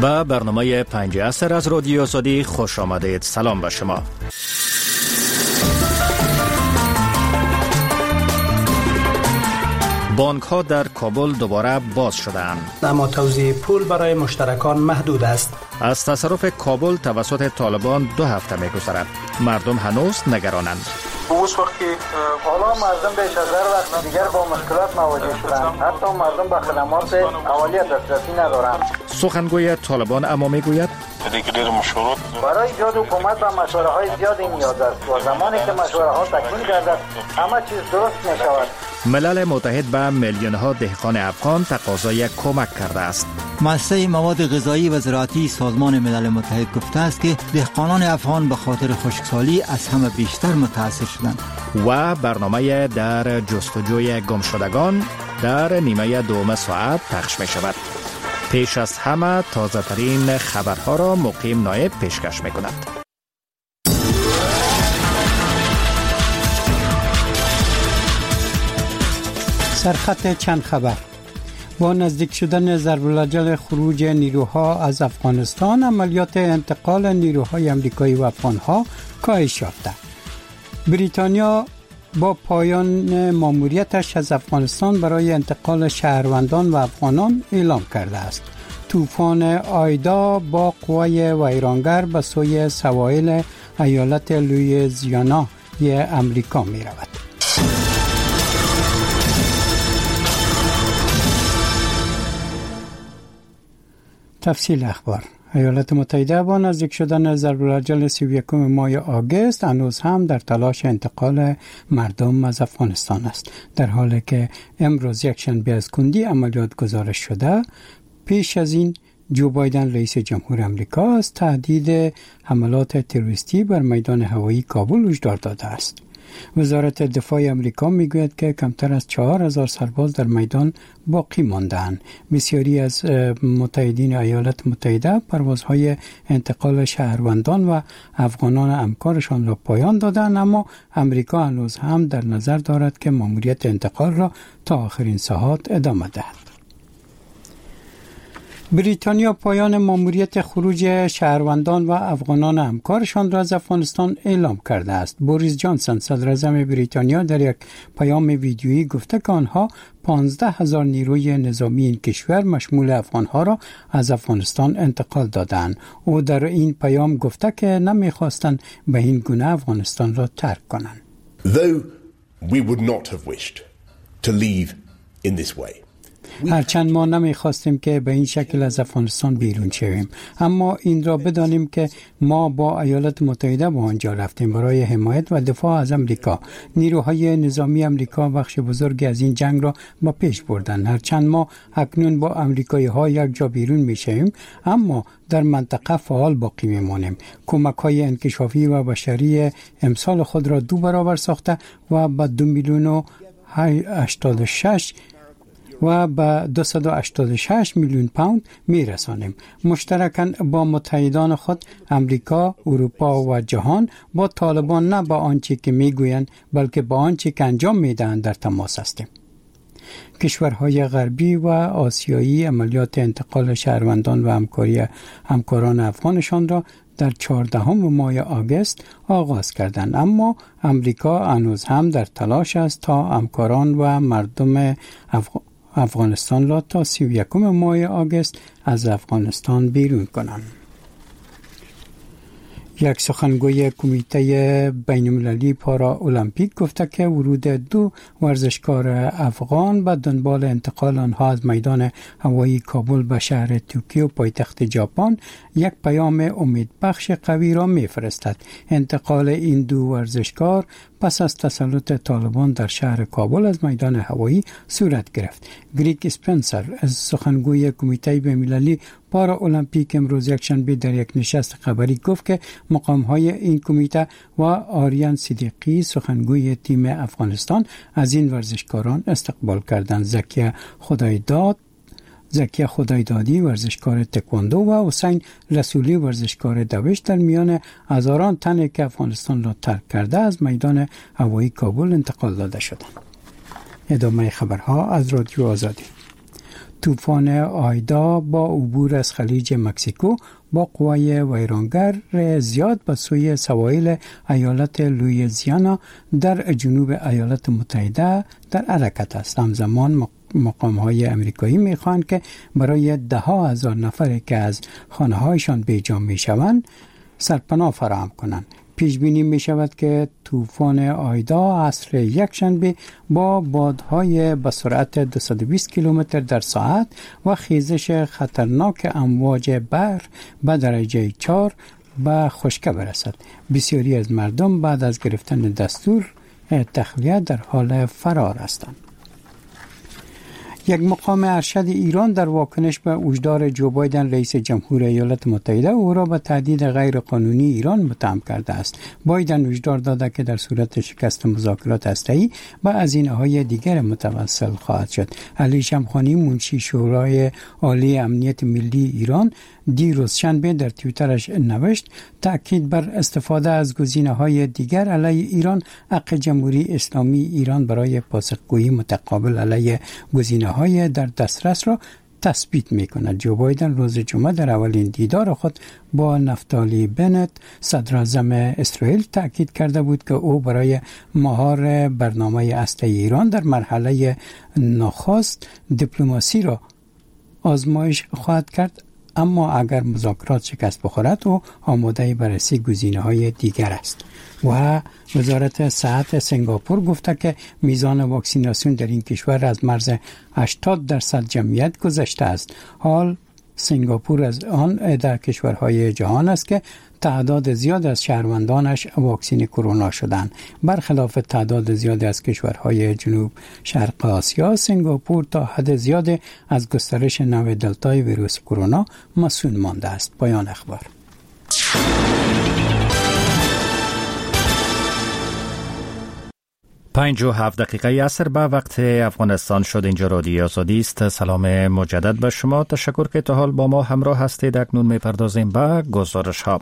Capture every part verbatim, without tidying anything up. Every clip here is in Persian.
و برنامه پنج عصر از رادیو آزادی خوش آمدید. سلام به شما. بانک ها در کابل دوباره باز شدند. اما توزیع پول برای مشترکان محدود است. از تصرف کابل توسط طالبان دو هفته می‌گذرد. مردم هنوز نگرانند. اوس وقتی حالا مردم بیش از هر وقت دیگر با مشکلات مواجه شدند. حتی مردم به خدمات اولیه دسترسی ندارند. سخنگوی طالبان اما میگوید برای ایجاد حکومت و مشوره‌های زیادی نیاز است و زمانی که مشوره‌ها تکمیل گردد همه چیز درست می‌شود. ملل متحد به میلیون‌ها دهقان افغان تقاضای کمک کرده است. مؤسسه مواد غذایی و زراعتی سازمان ملل متحد گفته است که دهقانان افغان به خاطر خشکسالی از همه بیشتر متاثر شدند. و برنامه در جستجوی گمشدگان در نیمه دوم ساعت پخش می شود. پیش از همه تازه ترین خبرها را مقیم نایب پیشکش می کند. سرخط چند خبر. با نزدیک شدن ضرب‌الاجل خروج نیروها از افغانستان، عملیات انتقال نیروهای امریکایی و افغانها کاهش یافته. بریتانیا با پایان ماموریتش از افغانستان برای انتقال شهروندان و افغانان اعلام کرده است. طوفان آیدا با قوای ویرانگر به سوی سواحل ایالت لوئیزیانا امریکا می رود. تفصیل اخبار. ایالات متحده با نزدیک شدن ضرب‌الاجل سی و یکم ماه آگوست هنوز هم در تلاش انتقال مردم از افغانستان است، در حالی که امروز یک شنبه از کندی عملیات گزارش شده. پیش از این جو بایدن رئیس جمهور آمریکا از تهدید حملات تروریستی بر میدان هوایی کابل هشدار داده است. وزارت دفاع آمریکا میگوید که کمتر از چهار هزار سرباز در میدان باقی مانده‌اند. بسیاری از متحدین ایالات متحده پروازهای انتقال شهروندان و افغانان همکارشان را پایان دادند، اما آمریکا هنوز هم در نظر دارد که ماموریت انتقال را تا آخرین ساعات ادامه دهد. بریتانیا پایان ماموریت خروج شهروندان و افغانان همکارشان را از افغانستان اعلام کرده است. بوریس جانسون صدر اعظم بریتانیا در یک پیام ویدیویی گفته که آنها پانزده هزار نیروی نظامی این کشور مشمول افغانها را از افغانستان انتقال دادند. او در این پیام گفته که نمی‌خواستند به این گونه افغانستان را ترک کنند. Though we would not have wished to leave in this way. هرچند ما نمی‌خواستیم که به این شکل از افغانستان بیرون شویم، اما این را بدانیم که ما با ایالات متحده به آنجا رفتیم برای حمایت و دفاع از امریکا. نیروهای نظامی امریکا بخش بزرگی از این جنگ را با پیش بردند. هرچند ما اکنون با امریکایی‌ها یک جا بیرون می‌شویم، اما در منطقه فعال باقی می‌مانیم. کمک‌های انکشافی و بشری امسال خود را دو برابر ساخته و به دو میلیون و هشتاد و شش و به دویست و هشتاد و شش میلیون پوند میرسانیم. مشترکاً با متحدان خود امریکا، اروپا و جهان با طالبان نه با آنچه که میگویند بلکه با آنچه که انجام میدهند در تماس هستیم. کشورهای غربی و آسیایی عملیات انتقال شهروندان و همکاری همکاران افغانشان را در چهاردهم ماه آگوست آغاز کردند، اما امریکا هنوز هم در تلاش است تا همکاران و مردم افغ... افغانستان را تا سی و یکم ماه آگوست از افغانستان بیرون کنند. یک سخنگوی کمیته بین‌المللی پارا المپیک گفته که ورود دو ورزشکار افغان به دنبال انتقال آنها از میدان هوایی کابل به شهر توکیو پایتخت ژاپن یک پیام امیدبخش قوی را می‌فرستد. انتقال این دو ورزشکار پس از تسلط طالبان در شهر کابل از میدان هوایی صورت گرفت. گریگ اسپنسر از سخنگوی کمیته بین‌المللی پارا المپیک امروز یکشنبه در یک نشست خبری گفت که مقام‌های این کمیته و آریان صدیقی سخنگوی تیم افغانستان از این ورزشکاران استقبال کردند. زکیه خدایداد زکیه خدایدادی ورزشکار تکواندو و حسین رسولی ورزشکار دوش در میان هزاران تن که افغانستان را ترک کرده از میدان هوایی کابل انتقال داده شدند. ادامه خبرها از رادیو آزادی. طوفان آیدا با عبور از خلیج مکزیکو با قوای ویرانگر زیاد به سوی سواحل ایالت لوئیزیانا در جنوب ایالات متحده در حرکت است. همزمان مقام‌های امریکایی می‌خواهند که برای ده ها هزار نفری که از خانه‌هایشان بیجا می‌شوند سرپناه فراهم کنند. پیش بینی می شود که طوفان آیدا عصر یکشنبه با بادهای به سرعت دویست و بیست کیلومتر در ساعت و خیزش خطرناک امواج بحر به درجه چهار به خشکی برسد. بسیاری از مردم بعد از گرفتن دستور تخلیه در حال فرار هستند. یک مقام ارشد ایران در واکنش به هشدار جو بایدن رئیس جمهور ایالات متحده او را به تهدید غیر قانونی ایران متهم کرده است. بایدن هشدار داده که در صورت شکست مذاکرات هسته‌ای به هزینه‌های دیگر متوسل خواهد شد. علی شمخانی منشی شورای عالی امنیت ملی ایران دیروز شنبه در توییترش نوشت تأکید بر استفاده از گزینه‌های دیگر علیه ایران حق جمهوری اسلامی ایران برای پاسخگویی متقابل علیه گزینه‌های در دسترس را تثبیت می‌کند. جو بایدن روز جمعه در اولین دیدار خود با نفتالی بنت صدر اعظم اسرائیل تأکید کرده بود که او برای مهار برنامه هسته‌ای ایران در مرحله نخست دیپلماسی را آزمایش خواهد کرد، اما اگر مذاکرات شکست بخورد او آماده بررسی گزینه‌های دیگر است. و وزارت صحت سنگاپور گفته که میزان واکسیناسیون در این کشور از مرز هشتاد درصد جمعیت گذشته است. حال سنگاپور از آن در کشورهای جهان است که تعداد زیاد از شهروندانش واکسین کرونا شدند. برخلاف تعداد زیاد از کشورهای جنوب شرق آسیا، سنگاپور تا حد زیاد از گسترش نوع دلتای ویروس کرونا مسئول مانده است. پایان اخبار. پنج و هفت دقیقه عصر به وقت افغانستان شد. اینجا رادیو آزادی است. سلام مجدد به شما. تشکر که تا حال با ما همراه هستید. اکنون میپردازیم به گزارش ها.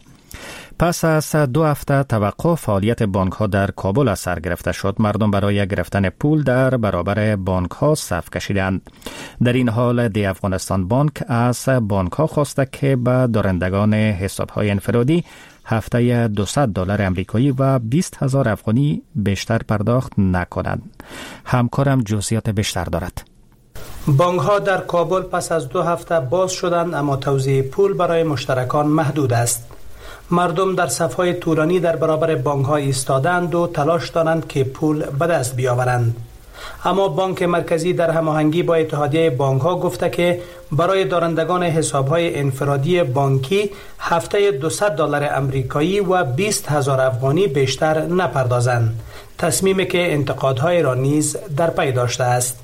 پس از دو هفته توقف فعالیت بانک ها در کابل از سر گرفته شد. مردم برای گرفتن پول در برابر بانک ها صف کشیدند. در این حال دی افغانستان بانک از بانک ها خواسته که به دارندگان حساب های انفرادی هفته دویست دلار امریکایی و بیست هزار افغانی بیشتر پرداخت نکنند. همکارم جزئیات بیشتر دارد. بانک ها در کابل پس از دو هفته باز شدند، اما توزیع پول برای مشترکان محدود است. مردم در صف‌های طولانی در برابر بانک ها ایستادند و تلاش دارند که پول به دست بیاورند. اما بانک مرکزی در هماهنگی با اتحادیه بانک ها گفته که برای دارندگان حساب های انفرادی بانکی هفته دویست دلار امریکایی و بیست هزار افغانی بیشتر نپردازند، تصمیمی که انتقادهای را نیز در پی داشته است.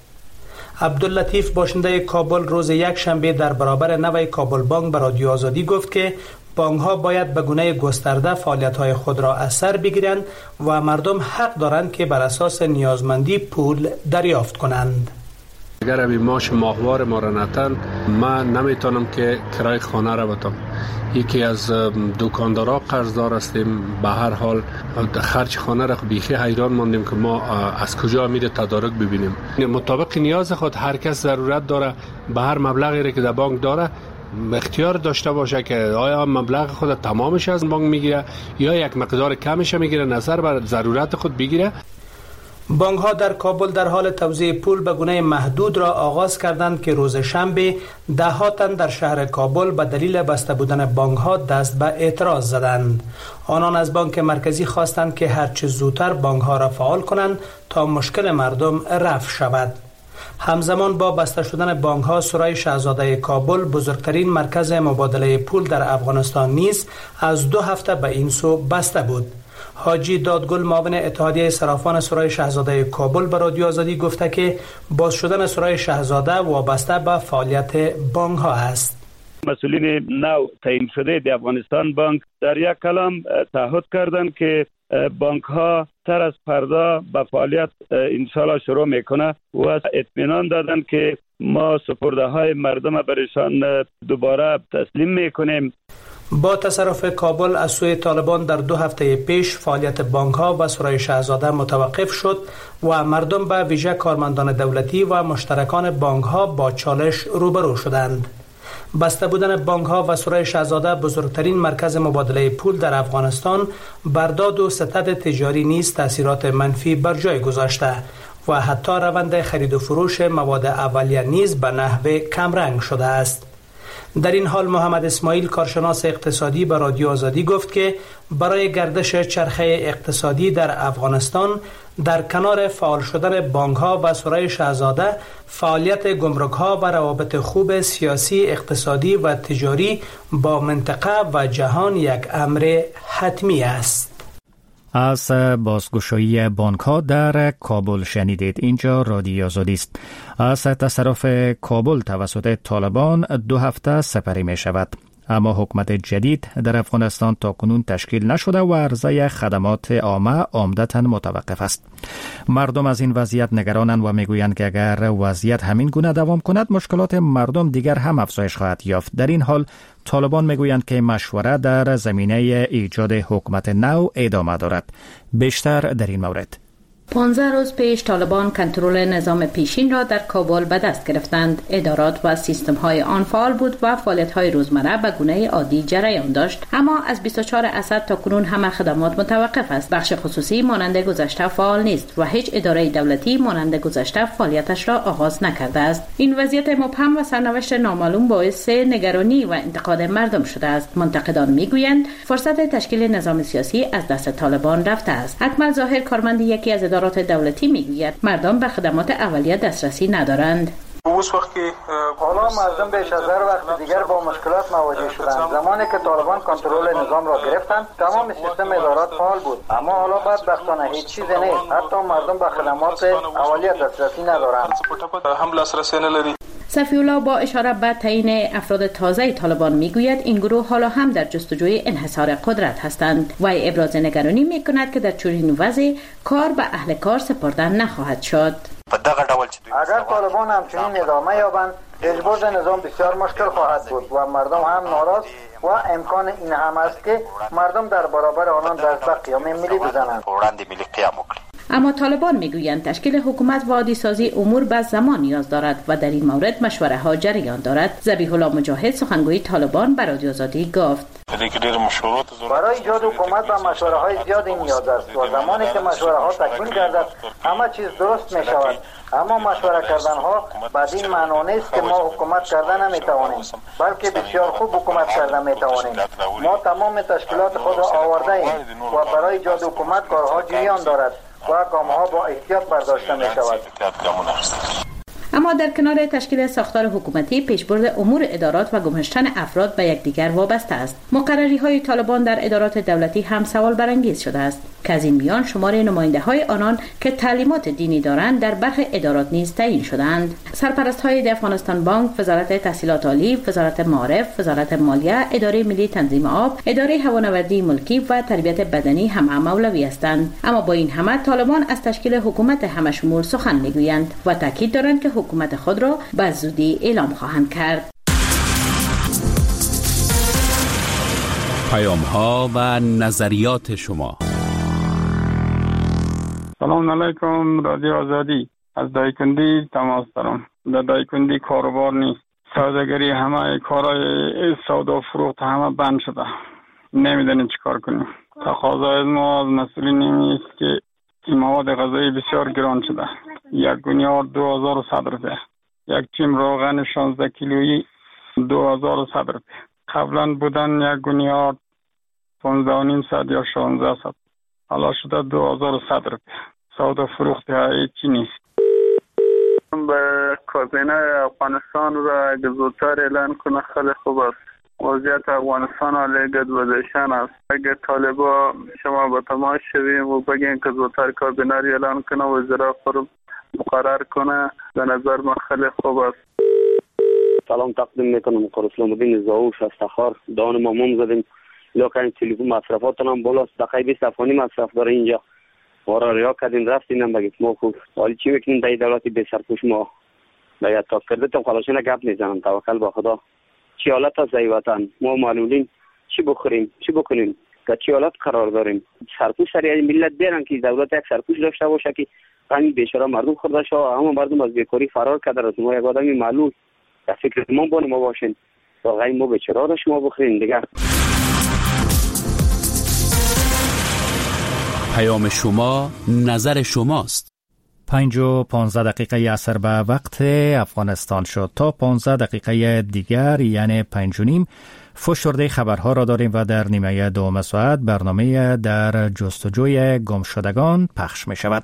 عبداللطیف باشنده کابل روز یک شنبه در برابر نوع کابل بانک به رادیو آزادی گفت که بانک ها باید به گونه گسترده فعالیت های خود را از سر بگیرند و مردم حق دارند که بر اساس نیازمندی پول دریافت کنند. اگر این ماش ماهوار ما را نتن، من نمیتونم که کرای خانه را بدم. یکی از دکاندارا قرضدار هستیم. به هر حال خرج خانه را بیخی حیران ماندیم که ما از کجا میره تدارک ببینیم. مطابق نیاز خود هر کس ضرورت داره به هر مبلغی که در بانک داره اختیار داشته باشه که آیا مبلغ خود تمامش از بانک میگیره یا یک مقدار کمش میگیره، نظر بر ضرورت خود بگیره. بانک ها در کابل در حال توزیع پول به گونه محدود را آغاز کردند که روز شنبه ده ها تن در شهر کابل به دلیل بسته بودن بانک ها دست به اعتراض زدند. آنان از بانک مرکزی خواستند که هرچه زودتر بانک ها را فعال کنند تا مشکل مردم رفع شود. همزمان با بسته شدن بانک ها، سرای شاهزاده کابل بزرگترین مرکز مبادله پول در افغانستان نیز از دو هفته به این سو بسته بود. حاجی دادگل معاون اتحادیه صرافان سرای شاهزاده کابل به رادیو آزادی گفته که باز شدن سرای شاهزاده وابسته به فعالیت بانک ها است. مسئولین نو تعیین شده در افغانستان بانک در یک کلام تعهد کردند که بانک ها تر از فردا به فعالیت انشالله شروع میکنه و اطمینان دادند که ما سپرده های مردم برایشان دوباره تسلیم میکنیم. با تصرف کابل از سوی طالبان در دو هفته پیش فعالیت بانک‌ها و سرای شاهزاده متوقف شد و مردم به ویژه کارمندان دولتی و مشترکان بانک‌ها با چالش روبرو شدند. بسته بودن بانک‌ها و سرای شاهزاده بزرگترین مرکز مبادله پول در افغانستان بر داد و ستد تجاری نیز تاثیرات منفی بر جای گذاشته و حتی روند خرید و فروش مواد اولیه نیز به نحو کمرنگ شده است. در این حال محمد اسماعیل کارشناس اقتصادی به رادیو آزادی گفت که برای گردش چرخه اقتصادی در افغانستان در کنار فعال شدن بانک‌ها و سرای شاهزاده فعالیت گمرک‌ها و روابط خوب سیاسی، اقتصادی و تجاری با منطقه و جهان یک امر حتمی است. از بازگشایی بانک‌ها در کابل شنیدید. اینجا رادیو آزادی است. از تصرف کابل توسط طالبان دو هفته سپری می شود. اما حکومت جدید در افغانستان تا کنون تشکیل نشده و عرضه خدمات عامه عمدتاً متوقف است. مردم از این وضعیت نگرانند و میگویند که اگر وضعیت همین گونه دوام کند مشکلات مردم دیگر هم افزایش خواهد یافت. در این حال طالبان میگویند که مشوره در زمینه ایجاد حکومت نو ادامه دارد. بیشتر در این مورد. پانزده روز پیش طالبان کنترل نظام پیشین را در کابل به دست گرفتند. ادارات و سیستم های آن فعال بود و فعالیت های روزمره به گونه عادی جریان داشت. اما از بیست و چهارم اسد تا کنون همه خدمات متوقف است. بخش خصوصی مانند گذشته فعال نیست و هیچ اداره دولتی مانند گذشته فعالیتش را آغاز نکرده است. این وضعیت مبهم و سرنوشت نامعلوم باعث نگرانی و انتقاد مردم شده است. منتقدان میگویند فرصت تشکیل نظام سیاسی از دست طالبان رفته است. اکمل ظاهر کارمند یکی از ادارات دولتی میگوید مردم به خدمات اولیه دسترسی ندارند. اوس وقت که حالا مردم بیش از هر وقت دیگر با مشکلات مواجه شدند. زمانی که طالبان کنترل نظام را گرفتند تمام سیستم ادارات فعال بود، اما حالا بدبختانه هیچ چیزی نیست. حتی مردم به خدمات اولیه دسترسی ندارند. هم دسترسی ندارند. صفی الله با اشاره به تعیین افراد تازه طالبان میگوید این گروه حالا هم در جستجوی انحصار قدرت هستند و ابراز نگرانی میکند که در چنین وضعی کار به اهل کار سپرده نخواهد شد. اگر طالبان همچنین ادامه یابند اجبار نظام بسیار مشکل خواهد بود و مردم هم ناراض و امکان این هم است که مردم در برابر آنان دست به قیام ملی بزنند. اما طالبان میگویند تشکیل حکومت و عادی سازی امور به زمان نیاز دارد و در این مورد مشوره ها جریان دارد. ذبیح الله مجاهد سخنگوی طالبان به رادیو آزادی گفت برای ایجاد حکومت و مشوره های زیادی نیاز است و زمانی که مشوره ها تکمیل گردد همه چیز درست می شود. اما مشوره کردن ها بعد این معنی نیست که ما حکومت کردن نمی توانیم، بلکه بسیار خوب حکومت کردن می توانیم. ما تمام تشکیلات خود را آورده ایم و برای ایجاد حکومت کارها جریان دارد و گام‌ها با احتیاط برداشته می شود. اما در کنار تشکیل ساختار حکومتی پیشبرد امور ادارات و گماشتن افراد به یکدیگر وابسته است. مقرری های طالبان در ادارات دولتی هم سوال برانگیز شده است که از این میان شمار نماینده های آنان که تعلیمات دینی دارند در برخی ادارات نیز تعیین شدند. سرپرست های افغانستان بانک، وزارت تحصیلات عالی، وزارت معارف، وزارت مالیه، اداره ملی تنظیم آب، اداره هوانوردی ملکی و تربیت بدنی همه مولوی هستند. اما با این همه طالبان از تشکیل حکومت همشمول سخن میگویند و تاکید دارند که حکومت خود را به زودی اعلام خواهند کرد. پیام ها و نظریات شما. سلام علیکم رادیو آزادی. از دایکندی تماس دارم. در دایکندی کاروبار نیست. سوداگری همه کارهای سودا فروخت همه بند شده. نمیدونیم چیکار کنیم. تقاضای ما از مسئولین این است که مواد غذایی بسیار گران شده. یک گونیار دو هزار و صد روپیه. یک چیم روغن شانزده کیلویی دو هزار و صد روپیه. قبلا بودن یک گونیار پانزده و نیم صد یا شانزده صد. حالا شده دو هزار و صد روپیه. سودا فروخت هیچی نیست. به کابینه افغانستان را اگه زودتر اعلان کنه خیلی خوب است. وضعیت افغانستان علیه گدوزشان است. اگه طالبا شما با تماس شویم و بگین که زودتر کابینه را اعلان کنه و وزرا خود مقرر کنه به نظر من خیلی خوب است. سلام تقدیم میکنم. قرسلام الدین زاوش از تخار. دان مامون زدیم لکن تلفن مصرفاتون هم بالاست. دقیقه بیست افغانی مصرف داره اینجا. ما را ریا کردیم رفتیم هم بگید ما خوب حالی چی میکنیم در دولتی به سرپوش ما باید تا کرده تا خلاشین گپ میزنم. توکل با خدا. چی حالت هست ای وطن؟ ما معلولین چی بخوریم، چی بکنیم، در چه حالت قرار داریم. سرپوش سریع ملت بیارن که دولت یک سرپوش داشته باشه که همین بیچاره مردم خورده شو، همه مردم از بیکاری فرار کرده. از ما یک آدمی معلول در فکر ما بان ما باشین، واقعا ما بیچاره را شما بخورین دیگه. پیام شما، نظر شماست. پنج و پانزده دقیقه عصر به وقت افغانستان شد. تا پانزده دقیقه دیگر یعنی پنج و نیم فشرده خبرها را داریم و در نیمه دوم ساعت برنامه در جستجوی گمشدگان پخش می شود.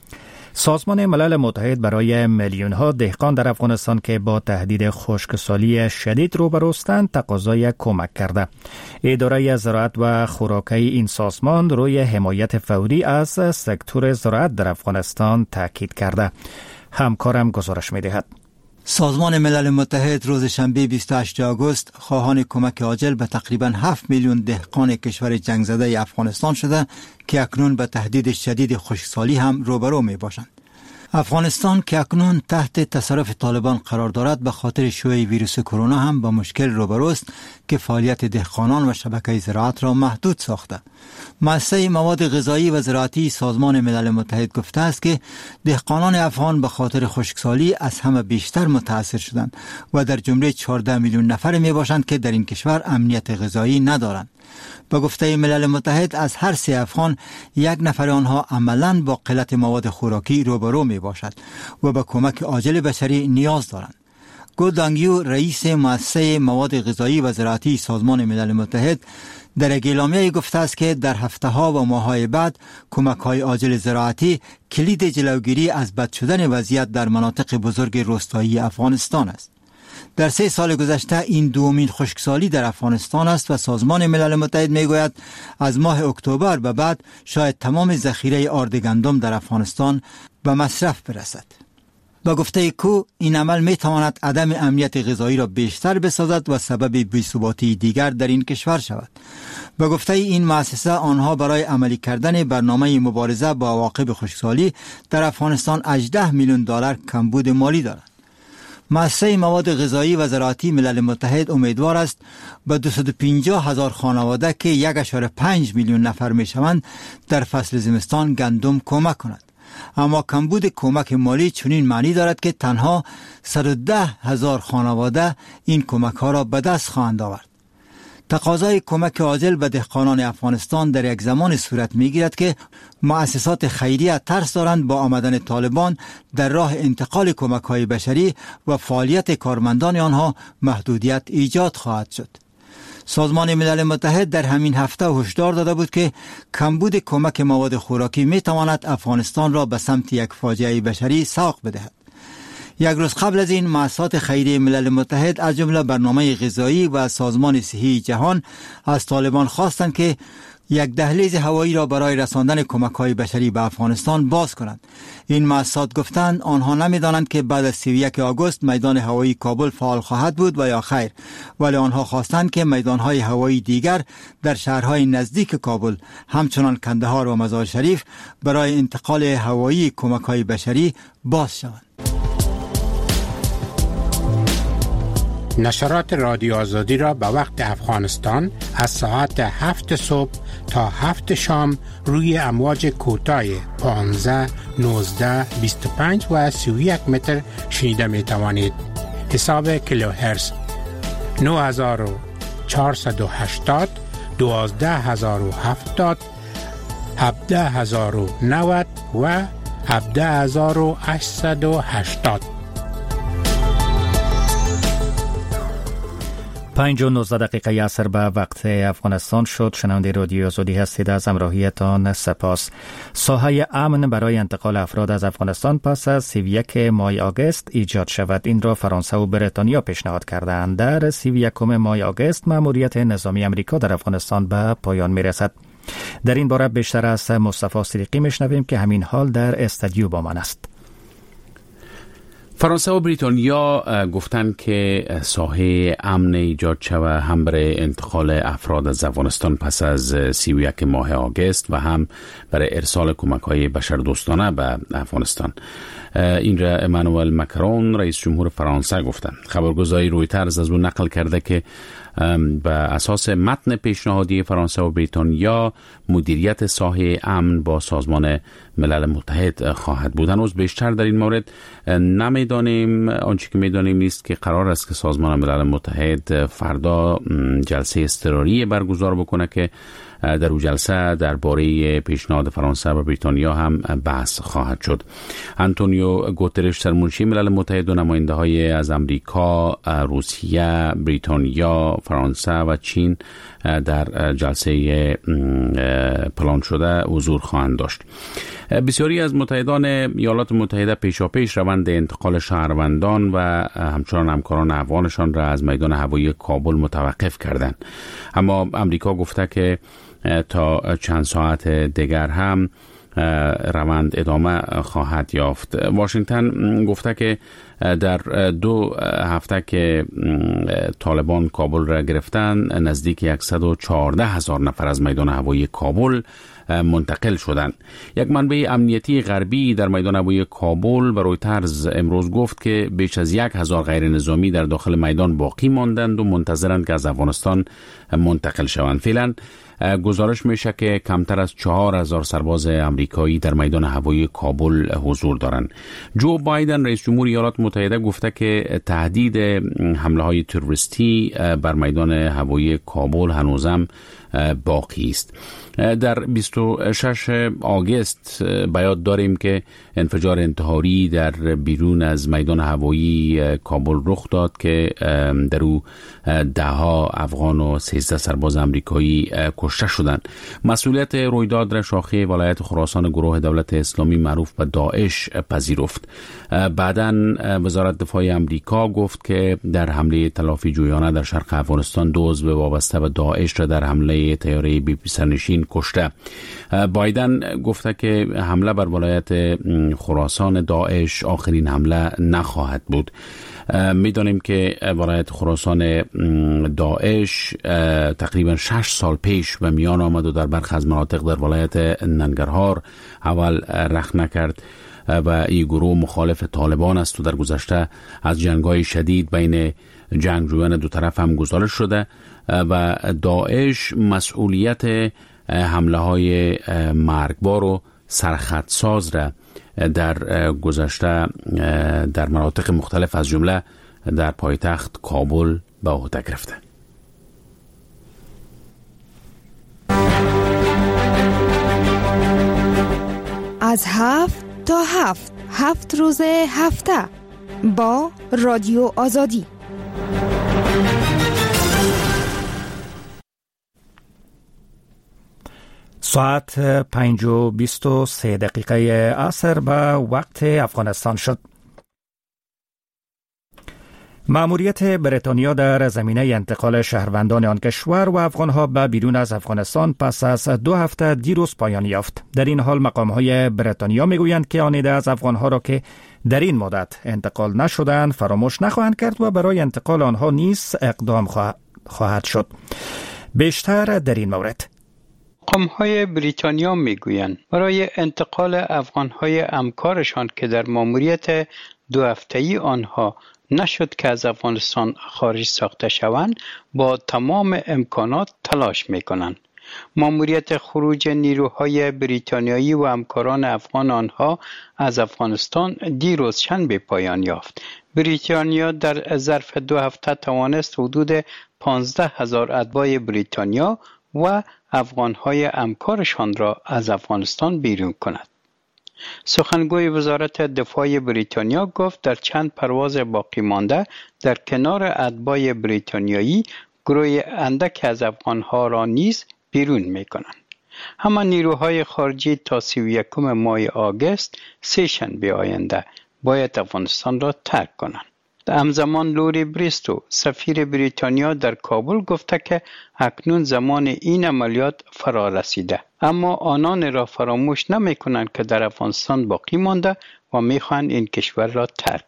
سازمان ملل متحد برای میلیون ها دهقان در افغانستان که با تهدید خشکسالی شدید روبروستند تقاضای کمک کرده. اداره زراعت و خوراکی این سازمان روی حمایت فوری از سکتور زراعت در افغانستان تاکید کرده. همکارم گزارش می دهد. سازمان ملل متحد روز شنبه بیست و هشتم آگوست خواهان کمک عاجل به تقریباً هفت میلیون دهقان کشور جنگ زده افغانستان شده که اکنون به تهدید شدید خشکسالی هم روبرو می باشند. افغانستان که اکنون تحت تصرف طالبان قرار دارد به خاطر شیوع ویروس کرونا هم با مشکل روبروست که فعالیت دهقانان و شبکه زراعت را محدود ساخته. مؤسسه مواد غذایی و زراعتی سازمان ملل متحد گفته است که دهقانان افغان به خاطر خشکسالی از همه بیشتر متاثر شدند و در جمله چهارده میلیون نفر می باشند که در این کشور امنیت غذایی ندارند. با گفته ملل متحد از هر سه افغان یک نفر آنها عملاً با قلت مواد خوراکی روبرو می باشد و به کمک عاجل بشری نیاز دارند. گو دانگیو رئیس مؤسسه مواد غذایی و زراعتی سازمان ملل متحد در یک اعلامیه گفته است که در هفته ها و ماه های بعد کمک های عاجل زراعتی کلید جلوگیری از بد شدن وضعیت در مناطق بزرگ روستایی افغانستان است. در سه سال گذشته این دومین خشکسالی در افغانستان است و سازمان ملل متحد میگوید از ماه اکتبر به بعد شاید تمام ذخیره آرد گندم در افغانستان به مصرف برسد. با گفته کو این عمل می تواند عدم امنیت غذایی را بیشتر بسازد و سبب بی‌ثباتی دیگر در این کشور شود. با گفته این مؤسسه آنها برای عملی کردن برنامه مبارزه با عواقب خشکسالی در افغانستان هجده میلیون دلار کمبود مالی دارد. مؤسسه مواد غذایی و زراعتی ملل متحد امیدوار است به دویست و پنجاه هزار خانواده که یک و پنج میلیون نفر می شوند در فصل زمستان گندم کمک کند. اما کمبود کمک مالی چنین معنی دارد که تنها صد و ده هزار خانواده این کمک ها را به دست خواهند آورد. تقاضای کمک عاجل به دهقانان افغانستان در یک زمان صورت میگیرد که مؤسسات خیریه ترس دارند با آمدن طالبان در راه انتقال کمک های بشری و فعالیت کارمندان آنها محدودیت ایجاد خواهد شد. سازمان ملل متحد در همین هفته هشدار داده بود که کمبود کمک مواد خوراکی می تواند افغانستان را به سمت یک فاجعه بشری ساق بدهد. یک روز قبل از این مؤسسات خیریه ملل متحد از جمله برنامه غذایی و سازمان صحی جهان از طالبان خواستند که یک دهلیز هوایی را برای رساندن کمک‌های بشری به افغانستان باز کنند. این مؤسسات گفتند آنها نمی‌دانند که بعد از سی و یک آگوست میدان هوایی کابل فعال خواهد بود و یا خیر، ولی آنها خواستند که میدان‌های هوایی دیگر در شهرهای نزدیک کابل همچنان کندهار و مزار شریف برای انتقال هوایی کمک‌های بشری باز شوند. نشرات رادیو آزادی را به وقت افغانستان از ساعت هفت صبح تا هفت شام روی امواج کوتاه پانزده، نوزده، بیست و پنج و سی و یک متر شنیده می توانید. حساب کیلوهرتز نه هزار و چهارصد و هشتاد، دوازده هزار و هفتاد، هفده هزار و نود و هفده هزار و هشتصد و هشتاد. پنج و نوزده دقیقه عصر به وقت افغانستان شد. شنونده رادیو آزادی هستید. از همراهیتان سپاس. ساحه امن برای انتقال افراد از افغانستان پس از سی و یک ماه آگوست ایجاد شود. این را فرانسه و بریتانیا پیشنهاد کردند. در سی و یکم ماه آگوست مأموریت نظامی امریکا در افغانستان به پایان می رسد. در این باره بیشتر از مصطفی صدیقی میشنویم که همین حال در استودیو با من است. فرانسه و بریتانیا گفتند که ساحه امن ایجاد شود هم برای انتقال افراد از افغانستان پس از سی و یک ماه آگوست و هم برای ارسال کمک‌های بشردوستانه به افغانستان. این را امانوئل مکرون رئیس جمهور فرانسه گفتند. خبرگزاری رویترز از اون نقل کرده که به اساس متن پیشنهادی فرانسه و بریتانیا مدیریت ساحه امن با سازمان ملل متحد خواهد بود. هنوز بیشتر در این مورد نمیدانیم. آنچه که میدانیم نیست که قرار است که سازمان ملل متحد فردا جلسه اضطراری برگزار بکنه که در اون جلسه درباره پیشنهاد فرانسه و بریتانیا هم بحث خواهد شد. آنتونیو گوترش سرمنشی ملل متحد و نماینده های از امریکا، روسیه، بریتانیا، فرانسه و چین در جلسه پلان شده حضور خواهند داشت. بسیاری از متحدان ایالات متحده پیشاپیش روند انتقال شهروندان و همچنان همکاران افغانشان را از میدان هوایی کابل متوقف کردند. اما امریکا گفته که تا چند ساعت دیگر هم روند ادامه خواهد یافت. واشنگتن گفته که در دو هفته که طالبان کابل را گرفتن نزدیک صد و چهارده هزار نفر از میدان هوایی کابل منتقل شدند. یک منبع امنیتی غربی در میدان هوایی کابل به رویترز امروز گفت که بیش از یک هزار غیر نظامی در داخل میدان باقی ماندند و منتظرند که از افغانستان منتقل شوند. فعلا گزارش میشه که کمتر از چهار هزار سرباز امریکایی در میدان هوایی کابل حضور دارند. جو بایدن رئیس جمهور ایالات متحده گفته که تهدید حمله های تروریستی بر میدان هوایی کابل هنوزم باقی است. در بیست و شش آگوست بیاد داریم که انفجار انتحاری در بیرون از میدان هوایی کابل رخ داد که در او ده ها افغان و سیزده سرباز امریکایی کشته شدند. مسئولیت رویداد را شاخه ولایت خراسان گروه دولت اسلامی معروف به داعش پذیرفت. بعداً وزارت دفاع امریکا گفت که در حمله تلافی جویانه در شرق افغانستان دو عضو وابسته به داعش را در حمله طیاره بی پی سرنشین کشته. بایدن گفته که حمله بر ولایت خراسان داعش آخرین حمله نخواهد بود. میدانیم که ولایت خراسان داعش تقریبا شش سال پیش به میان آمد و در برخی از مناطق در ولایت ننگرهار اول رخ نکرد و این گروه مخالف طالبان است و در گذشته از جنگ‌های شدید بین جنگجویان دو طرف هم گزارش شده و داعش مسئولیت حمله های مرگبار و سرخطساز را در گذشته در مناطق مختلف از جمله در پایتخت کابل به عهده گرفته. از هفت تا هفت هفت روز هفته با رادیو آزادی. ساعت پنج و بیست و سه دقیقه عصر به وقت افغانستان شد. مأموریت بریتانیا در زمینه انتقال شهروندان آن کشور و افغانها به بیرون از افغانستان پس از دو هفته دیروز پایان یافت. در این حال مقام‌های بریتانیا میگویند که آن عده از افغانها را که در این مدت انتقال نشدند فراموش نخواهند کرد و برای انتقال آنها نیز اقدام خواهد شد. بیشتر در این مورد مقام‌های بریتانیا میگویند برای انتقال افغان‌های همکارشان که در مأموریت دو هفته‌ای آنها نشد که از افغانستان خارج ساخته شوند با تمام امکانات تلاش میکنند. مأموریت خروج نیروهای بریتانیایی و همکاران افغان آنها از افغانستان دیروز شنبه پایان یافت. بریتانیا در ظرف دو هفته توانست حدود پانزده هزار اتباع بریتانیا و افغانهای همکارشان را از افغانستان بیرون کند. سخنگوی وزارت دفاع بریتانیا گفت در چند پرواز باقی مانده در کنار اتباع بریتانیایی گروه اندک از افغانها را نیز بیرون می کنند. همان نیروهای خارجی تا سی و یکم ماه آگوست سه شنبه آینده باید افغانستان را ترک کنند. همزمان لوری بریستو سفیر بریتانیا در کابل گفته که اکنون زمان این عملیات فرا رسیده، اما آنان را فراموش نمی کنند که در افغانستان باقی مانده و می خواهند این کشور را ترک کنند.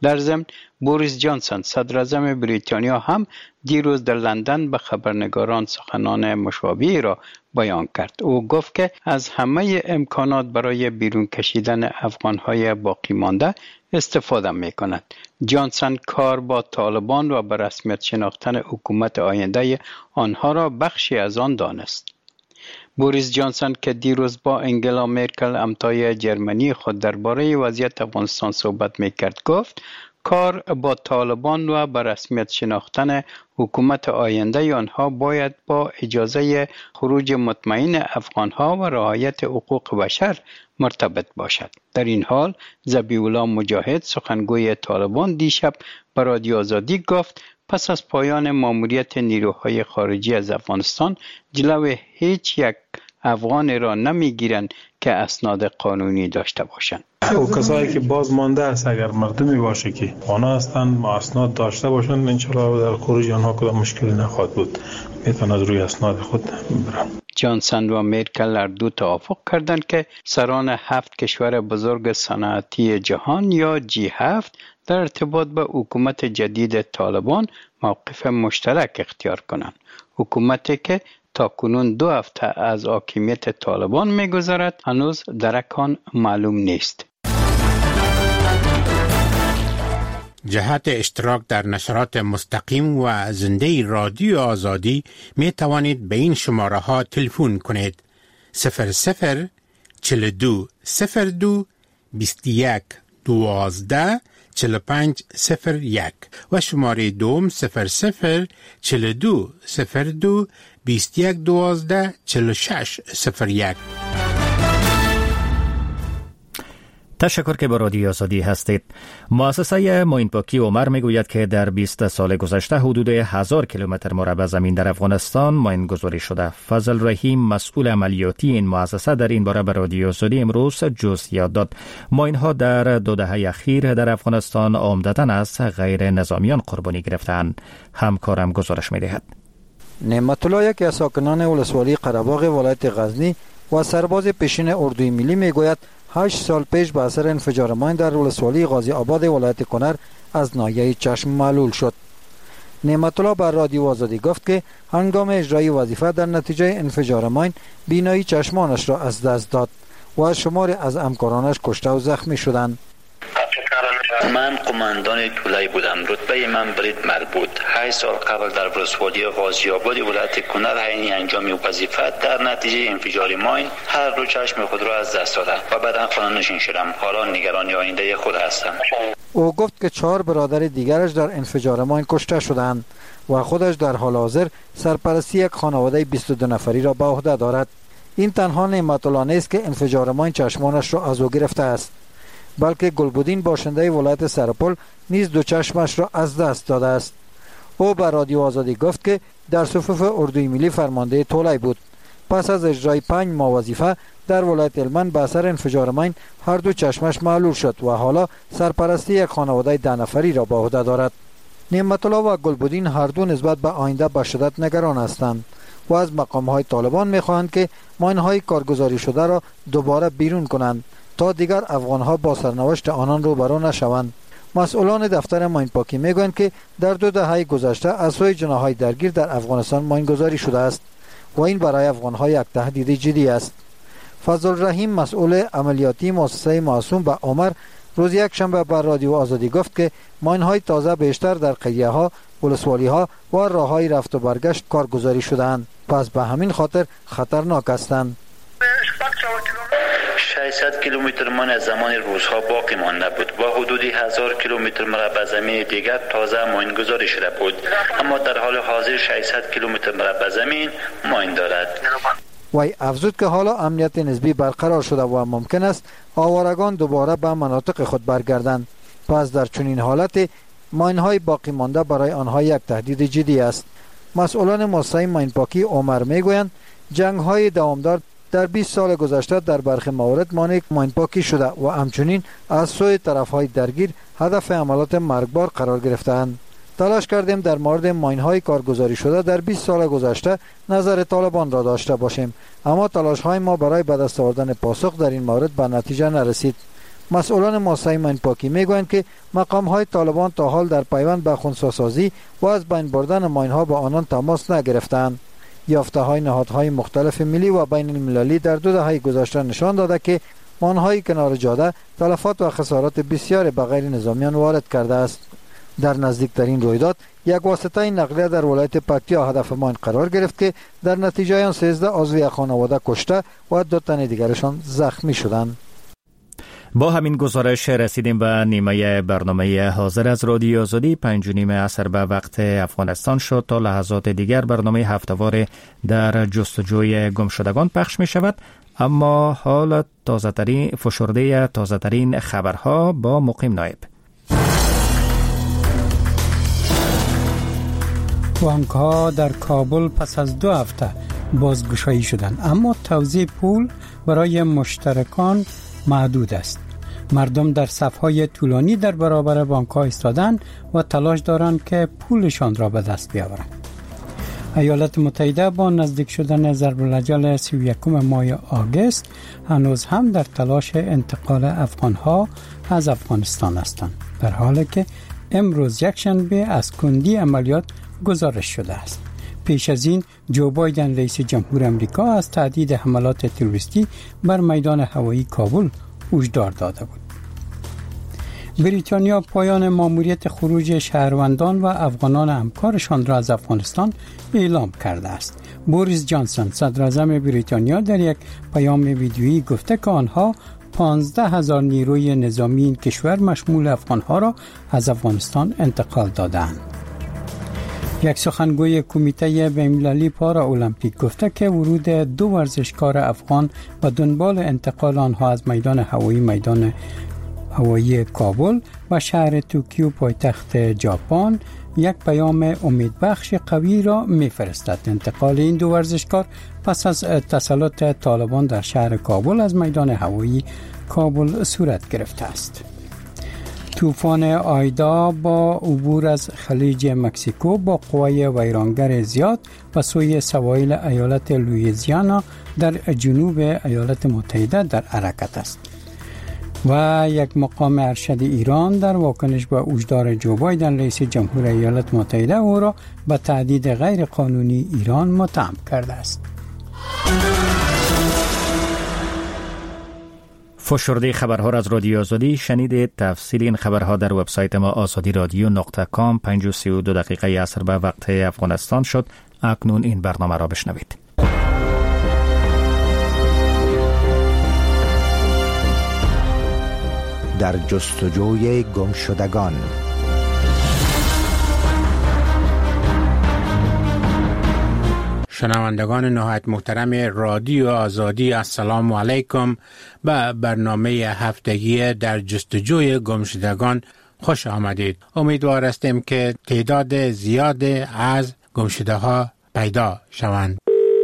در ضمن بوریس جانسون صدر اعظم بریتانیا هم دیروز در لندن به خبرنگاران سخنان مشابهی را بیان کرد. او گفت که از همه امکانات برای بیرون کشیدن افغانهای باقی مانده استفاده می کند. جانسون کار با طالبان و به رسمیت شناختن حکومت آینده آنها را بخشی از آن دانست. بوریس جانسون که دیروز با انگلا مرکل همتای جرمنی خود درباره وضعیت افغانستان صحبت میکرد گفت کار با طالبان و به رسمیت شناختن حکومت آینده آنها باید با اجازه خروج مطمئن افغانها و رعایت حقوق بشر مرتبط باشد. در این حال ذبیح الله مجاهد سخنگوی طالبان دیشب به رادیو آزادی گفت پس از پایان ماموریت نیروهای خارجی از افغانستان جلوی هیچ یک افغان را نمیگیرند که اسناد قانونی داشته باشند. او کسایی که باز مانده است اگر مردمی باشه که آنها هستند اسناد داشته باشند انشالله در خروج آنها کدام مشکلی نخواهد بود، میتواند روی اسناد خود برند. جانسون و مرکل هر دو توافق کردند که سران هفت کشور بزرگ صنعتی جهان یا جی هفت در ارتباط به حکومت جدید طالبان موقف مشترک اختیار کنند. حکومتی که تا کنون دو هفته از حاکمیت طالبان می‌گذرد هنوز درکان معلوم نیست. جهت اشتراک در نشرات مستقیم و زنده رادیو آزادی می توانید به این شماره ها تلفن کنید: صفر صفر چهل و دو صفر دو بیست و یک دوازده چهل و پنج صفر یک و شماره دوم صفر صفر چهل و دو صفر دو بیست و یک دوازده چهل و شش صفر یک. تشکر که با رادیو آزادی هستید. مؤسسه معین پاکی عمر میگوید که در بیست سال گذشته حدود هزار کیلومتر مربع زمین در افغانستان معین گذاری شده. فضل رحیم مسئول عملیاتی این مؤسسه در این باره به رادیو آزادی امروز جزئیات داد. معین ها در دو دهه اخیر در افغانستان عمدتاً از غیر نظامیان قربانی گرفتند. همکارم گزارش میدهد. نعمت الله یکی از ساکنان ولسوالی قره‌باغ ولایت غزنی و سرباز پیشین اردوی ملی میگوید هشت سال پیش به اثر انفجار ماین در ولسوالی غازی آباد ولایت کنر از ناحیه چشم معلول شد. نعمت الله بر رادیو آزادی گفت که هنگام اجرای وظیفه در نتیجه انفجار ماین بینایی چشمانش را از دست داد و شماری از همکارانش کشته و زخمی شدند. من قماندان طولای بودم. رتبه من برید مربوط. هشت سال قبل در ولسوالی غازی آباد ولایت کنر حین انجام وظیفه در نتیجه انفجار ماین هر دو چشم خود را از دست دادم و بعدا خانه نشین شدم. حالا نگران آینده خود هستم. او گفت که چهار برادر دیگرش در انفجار ماین کشته شدند و خودش در حال حاضر سرپرستی یک خانواده بیست و دو نفری را به عهده دارد. این تنها نعمت الله نیست که انفجار ماین چشمانش را از او گرفته است، بلکه گلبودین باشنده ولایت سرپل نیز دو چشمش را از دست داده است. او به رادیو آزادی گفت که در صفوف اردوی ملی فرمانده طولای بود. پس از اجرای پنج ماه وظیفه در ولایت هلمند به اثر انفجار ماین هر دو چشمش معلول شد و حالا سرپرستی یک خانواده ده نفری را به عهده دارد. نعمت الله و گلبودین هر دو نسبت به آینده به شدت نگران هستند و از مقام‌های طالبان می‌خواهند که ماین‌های کارگزاری شده را دوباره بیرون کنند تا دیگر افغان‌ها با سرنوشت آنان روبرو نشوند. مسئولان دفتر ماین پاکی میگویند که در دو دهه گذشته از سوی جناح‌های درگیر در افغانستان ماین گذاری شده است و این برای افغان‌ها یک تهدید جدی است. فضل رحیم مسئول عملیاتی مؤسسه معصوم به عمر روز یک شنبه بر رادیو آزادی گفت که ماین‌های تازه بیشتر در قریه‌ها، ولسوالی‌ها و راه‌های رفت و برگشت کارگزاری شده‌اند، پس به همین خاطر خطرناک هستند. ششصد کیلومتر من از زمان روزها باقی مانده بود. با حدود هزار کیلومتر مربع زمین دیگر تازه ماین گذاری شده بود، اما در حال حاضر ششصد کیلومتر مربع زمین ماین دارد. وی افزود که حالا امنیت نسبی برقرار شده و ممکن است آوارگان دوباره به مناطق خود برگردند. پس در چنین حالت ماین‌های باقی مانده برای آنها یک تهدید جدی است. مسئولان مؤسسه ماین پاکی عمر میگویند جنگ‌های دوامدار در بیست سال گذشته در برخی موارد مانع ماین پاکی شده و همچنین از سوی طرف‌های درگیر هدف حملات مرگبار قرار گرفته‌اند. تلاش کردیم در مورد ماین‌های کارگزاری شده در بیست سال گذشته نظر طالبان را داشته باشیم، اما تلاش‌های ما برای به دست آوردن پاسخ در این مورد به نتیجه نرسید. مسئولان مؤسسه ماین پاکی میگویند که مقام های طالبان تا حال در پیوند به خنثی‌سازی و از بین بردن ماین ها با آنان تماس نگرفتند. یافته های نهادهای مختلف ملی و بین المللی در دو دهه گذشته نشان داده که ماین های کنار جاده تلفات و خسارات بسیار به غیر نظامیان وارد کرده است. در نزدیکترین رویداد یک واسطه نقلیه در ولایت پکتیا هدف ماین قرار گرفت که در نتیجه آن سیزده عضو یک خانواده کشته و دو تن دیگرشان زخمی شدند. با همین گزارش رسیدیم به نیمه برنامه حاضر از رادیو آزادی. پنج و نیم عصر به وقت افغانستان شد. تا لحظات دیگر برنامه هفته‌وار در جستجوی گمشدگان پخش می شود. اما حال تازه ترین فشرده تازه ترین خبرها با مقیم نایب. بانک ها در کابل پس از دو هفته بازگشایی شدند، اما توزیع پول برای مشترکان محدود است. مردم در صف‌های طولانی در برابر بانک ها ایستادند و تلاش دارند که پولشان را به دست بیاورند. ایالات متحده با نزدیک شدن ضرب الاجل سی و یکم ماه آگوست هنوز هم در تلاش انتقال افغان ها از افغانستان هستند، در حالی که امروز یک شنبه از کندی عملیات گزارش شده است. پیش از این جو بایدن رئیس جمهور امریکا از تهدید حملات تروریستی بر میدان هوایی کابل هشدار داده بود. بریتانیا پایان ماموریت خروج شهروندان و افغانان همکارشان را از افغانستان اعلام کرده است. بوریس جانسون صدر اعظم بریتانیا در یک پیام ویدیویی گفته که آنها پانزده هزار نیروی نظامی این کشور مشمول افغانها را از افغانستان انتقال دادند. یک سخنگوی کمیته بین‌المللی پارا المپیک گفته که ورود دو ورزشکار افغان و دنبال انتقال آنها از میدان هوایی میدان هوایی کابل و شهر توکیو پایتخت ژاپن یک پیام امیدبخش قوی را می‌فرستد. انتقال این دو ورزشکار پس از تسلط طالبان در شهر کابل از میدان هوایی کابل صورت گرفته است. طوفان آیدا با عبور از خلیج مکزیکو با قوای ویرانگر زیاد به سوی سواحل ایالت لوئیزیانا در جنوب ایالات متحده در حرکت است. و یک مقام ارشد ایران در واکنش به هشدار جو بایدن رئیس جمهور ایالات متحده او را به تهدید غیر قانونی ایران متهم کرده است. فشرده خبرها را از رادیو آزادی شنیدید. تفصیل این خبرها در وبسایت ما آزادی رادیو نقطه کام. پنج و سی و دو دقیقه عصر به وقت افغانستان شد. اکنون این برنامه را بشنوید. در جستجوی گمشدگان. شنوندگان نهایت محترم رادیو آزادی، السلام علیکم. به برنامه هفتگی در جستجوی گمشدگان خوش آمدید. امیدوار هستیم که تعداد زیاد از گمشده ها پیدا شوند.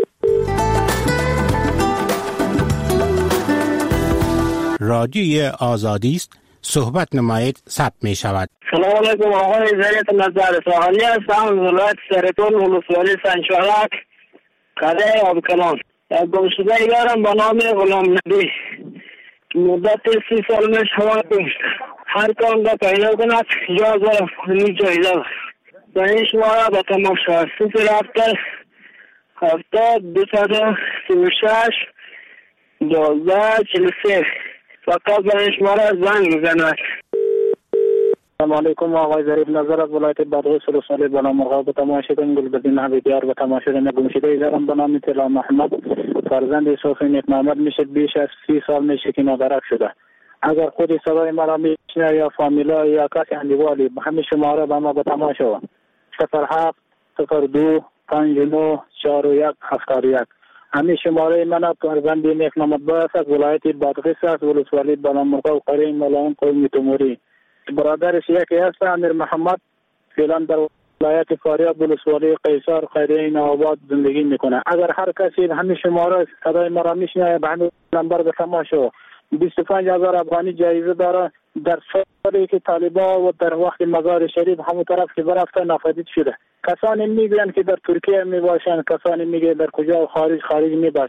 رادیوی آزادی است، صحبت نمایید ثبت می شود. سلام علیکم، آقای زریعت نظر ساحلی هستم، ولایت سرپل، ولسوالی سنچالک، قده آبکلان. یک گمشده یارم با نام غلام نبی مدت سی سال میش هوا گمشت. هر کام را پیدا کند جاز و فنی جایده و این شما را به تماشا صفر هفته هفته دو سد سی و شش دوازده چل سه فقط برای شما را زنگ میزند. السلام علیکم، آقای ظریف نظر از ولایت بدغوی سلسله بنا مرغاب به تماشیدن گلبدین حبیبیار به تماشیدن گمشده ایزارم به نام طلا محمد فرزند یوسف نیک محمد میشه. بیش از سی سال میشه که نادرک شده. اگر خودی صدای مرا میشنه یا فامیلا یا کسی اندیوالی همه شما را به ما به تماشا صفر هفت صفر دو پنج نو چهار و یک هفتاد و یک. همه شماره من فرزند نیک محمد باید از ولایت بدغوی است، ولسوالی بنا مرغاب قرین ملائم قومی توموری. برادرش یکی هست امیر محمد، فعلا در ولایت فاریاب ولسوالی قیصر خیریه نوآباد زندگی میکنه. اگر هر کسی همین شماره صدای مرا میشنوه به همین نمبر به تماشا بیست و پنج هزار افغانی جایزه داره. در سالی که طالبان و در وقت مزار شریف همون طرف که برفته نافذ شده. کسانی میگن که در ترکیه میباشن، کسانی میگن در کجا خارج خارج میباشه.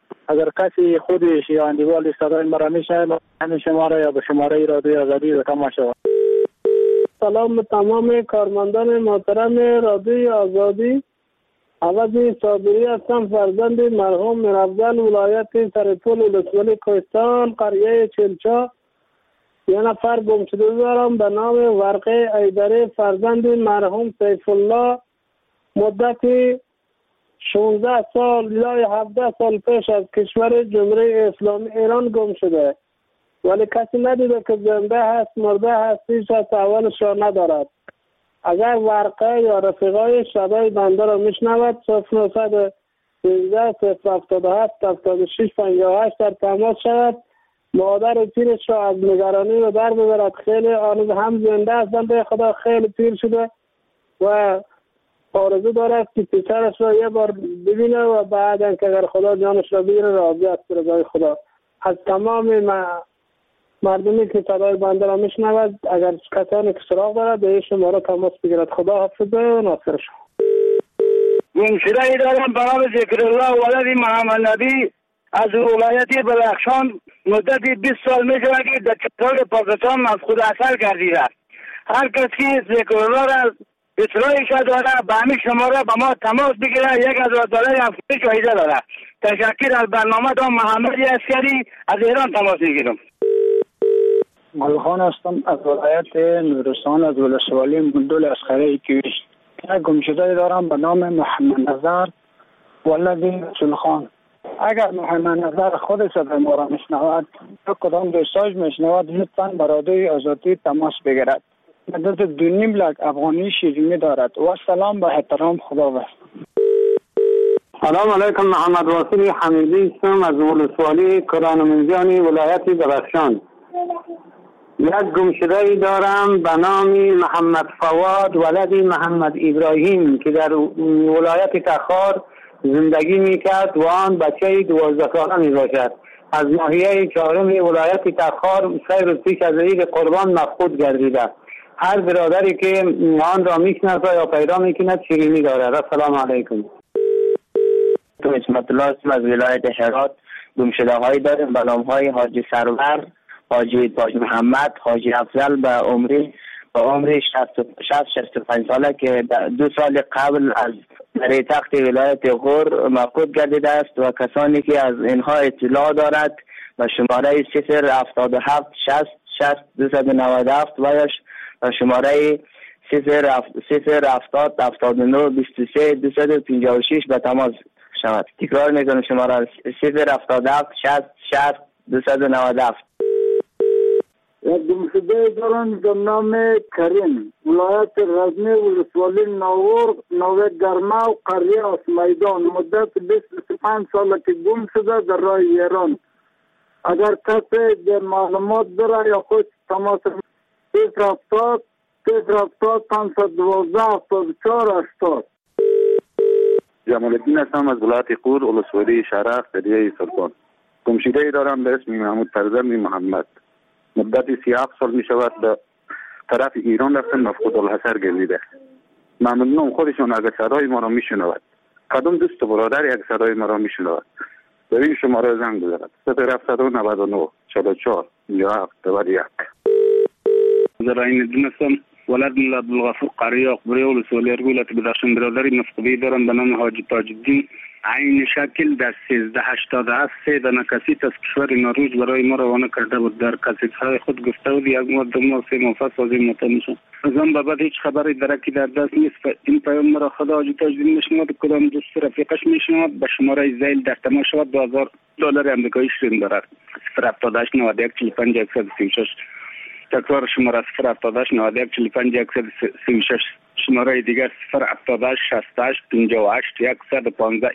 اگر کسی خودش یا اندیوال صدای مرا میشنوه همین شماره یا به شماره رادیو آزادی به تماشا. سلام به تمام کارمندان محترم رادیو آزادی. عوضی صابری هستم، فرزند مرحوم میرافضل، ولایت سرپل، ولسوالی کوهستان، قریه چلچا. یه نفر گم شده دارم به نام ورقه ایدری، فرزند مرحوم سیف الله. مدت شانزده سال یا هفده سال پیش از کشور جمهوری اسلامی ایران گم شده، ولی کسی ندیده که زنده هست مرده هست، هیچ از احوالش را ندارد. اگر ورقه یا رفیقای شبای بنده را میشنود صفر نهصد سیزده صفر هفتاد و هفت هفتاد و شش پنجاه و هشت در تماس شود. مادر و پیرش را از نگرانی و در ببرد. خیلی آنها هم زنده هستند به خدا، خیلی پیر شده و آرزو دارد که پسرش را یه بار ببینه و بعد که اگر خدا جانش را بگیره راضی است به رضای خدا. از تمام مردمی که صدای بنده را میشنود اگر کسانی که سراغ دارد به شماره تماس بگیرد. خدا حافظ و ناصر شما. گمشده ای دارم به نام ذکرالله ولد محمد نبی از ولایت بدخشان. مدت بیست سال می شود که در چترال پاکستان مفقود اثر گردیده. هر کس که ذکرالله را اطلاعش داره به همین شماره با ما تماس بگیره. یک هزار دلار افزایش جایزه داره. تشکر از برنامه دام محمد عسکری از ایران تماس میگیرم. ملخان هستم از ولایت نورستان از ولسوالی مندول اسخره کیویش. یک گمشده دارم به نام محمد نظر ولد رسول. اگر محمد نظر خود صدای ما را میشنود تو کدام دوستاش میشنود لطفاً برادر آزادی تماس بگیرد. مدت دو نیم لک افغانی شیرینی دارد و سلام به احترام خدا بست. سلام علیکم، محمد واصل حمیدی هستم از ولسوالی کرانمنزیانی ولایت بدخشان. یک گمشده ای دارم به نام محمد فواد ولد محمد ابراهیم که در ولایت تخار زندگی میکرد و آن بچه دوازده ساله می باشد. از ناحیه چهارم ولایت تخار سه روز پیش از عید قربان مفقود گردیده. هر برادری که آن را میشناسه یا پیدا میکند شیرینی دارد. السلام علیکم. تو اسمت الله هستم از ولایت هرات. گمشده هایی داریم به نام های حاجی سرور، حاجی تاج محمد، حاجی افضل به عمری به عمری شصت شصت و پنج ساله که دو سال قبل از در تخت ولایت غور مفقود گردیده است و کسانی که از اینها اطلاع دارد و شماره صفر هفتاد و هفت شصت شصت دویست و نود و هفت و شماره صفر هفتاد هفتاد و نه بیست و سه دویست و پنجاه و شش به تماس شود. تکرار میکنم شماره صفر هفتاد و هفت شصت شصت دویست و نود و هفت. یک گمشده دارم به نام کریم ولایت غزنی ولسوالی ناور نوه گرمه و قریه از میدان. مدت بیست و پنج ساله که گم شده در راه ایران. اگر کسی در معلومات داره یا خود تماس صفر هفتاد صفر هفتاد پانصد دوازده هفتاد و چهار هشتاد. جمال الدین هستم از ولایت قور ولسوالی شرق قریه سلطان. گمشده ای دارم به اسم محمود فرزند محمد. مدت سی هفت سال می شود به طرف ایران رفتن مفقود الاثر گردیده. ممنونم خودشون اگر صدای ما را می شنود. کدام دوست برادر یک صدای ما را می شنود به این شماره زنگ بزند. صفر هفتصد و نود و نه چهل و چهار پنجاه و هفت دو یک. زراین الدین هستم ولد عبدالغفور قریه اقبری ولسوالی ولایت بدخشان. برادری مفقودی دارم به نام حاجی تاج الدین عین شکل در سیزده هشتاد و هفت سه دانه کسیت از کشور نروژ برای ما روانه کرده بود. در کسیت های خود گفته بود یک ماه دو ماه سه ماه پس از این مطمئن شد. از آن به بعد هیچ خبری درکی در دست نیست. این پیام مرا خدا حاجی تاج الدین میشنود کدام دوست رفیقش میشنود به شماره زیل در تماس شود. دو هزار دلار آمریکایی شیرین دارد. صفر هفتاد و هشت نود و یک چهل و پنج صد و سی و شش. تکرار شماره صفر هفتاد و هشت نود و یک چهل و پنج صد و سی و شش. شماره دیگر صفر هفتاد و هشت شصت و هشت پنجاه و هشت صد و پانزده.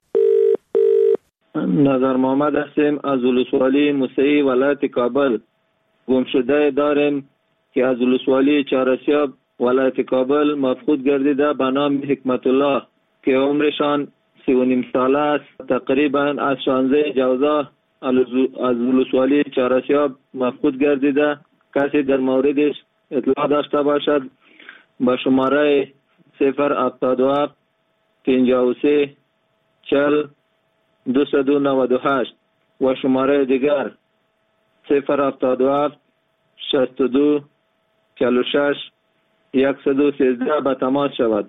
نظر محمد هستیم از ولسوالی موسعی ولایت کابل. گمشده داریم که از ولسوالی چهارسیاب ولایت کابل مفقود گردیده به نام حکمت الله که عمرشان سی و نیم ساله است. تقریبا از شانزده جوزا از ولسوالی چهارسیاب مفقود گردیده. کسی در موردش اطلاع داشته باشد با شماره صفر هفتاد و هفت پنجاه و سه چهل دویست و نود و هشت و شماره دیگر صفر هفتاد و هفت شصت و دو چهل و شش صد و سیزده به تماس شود.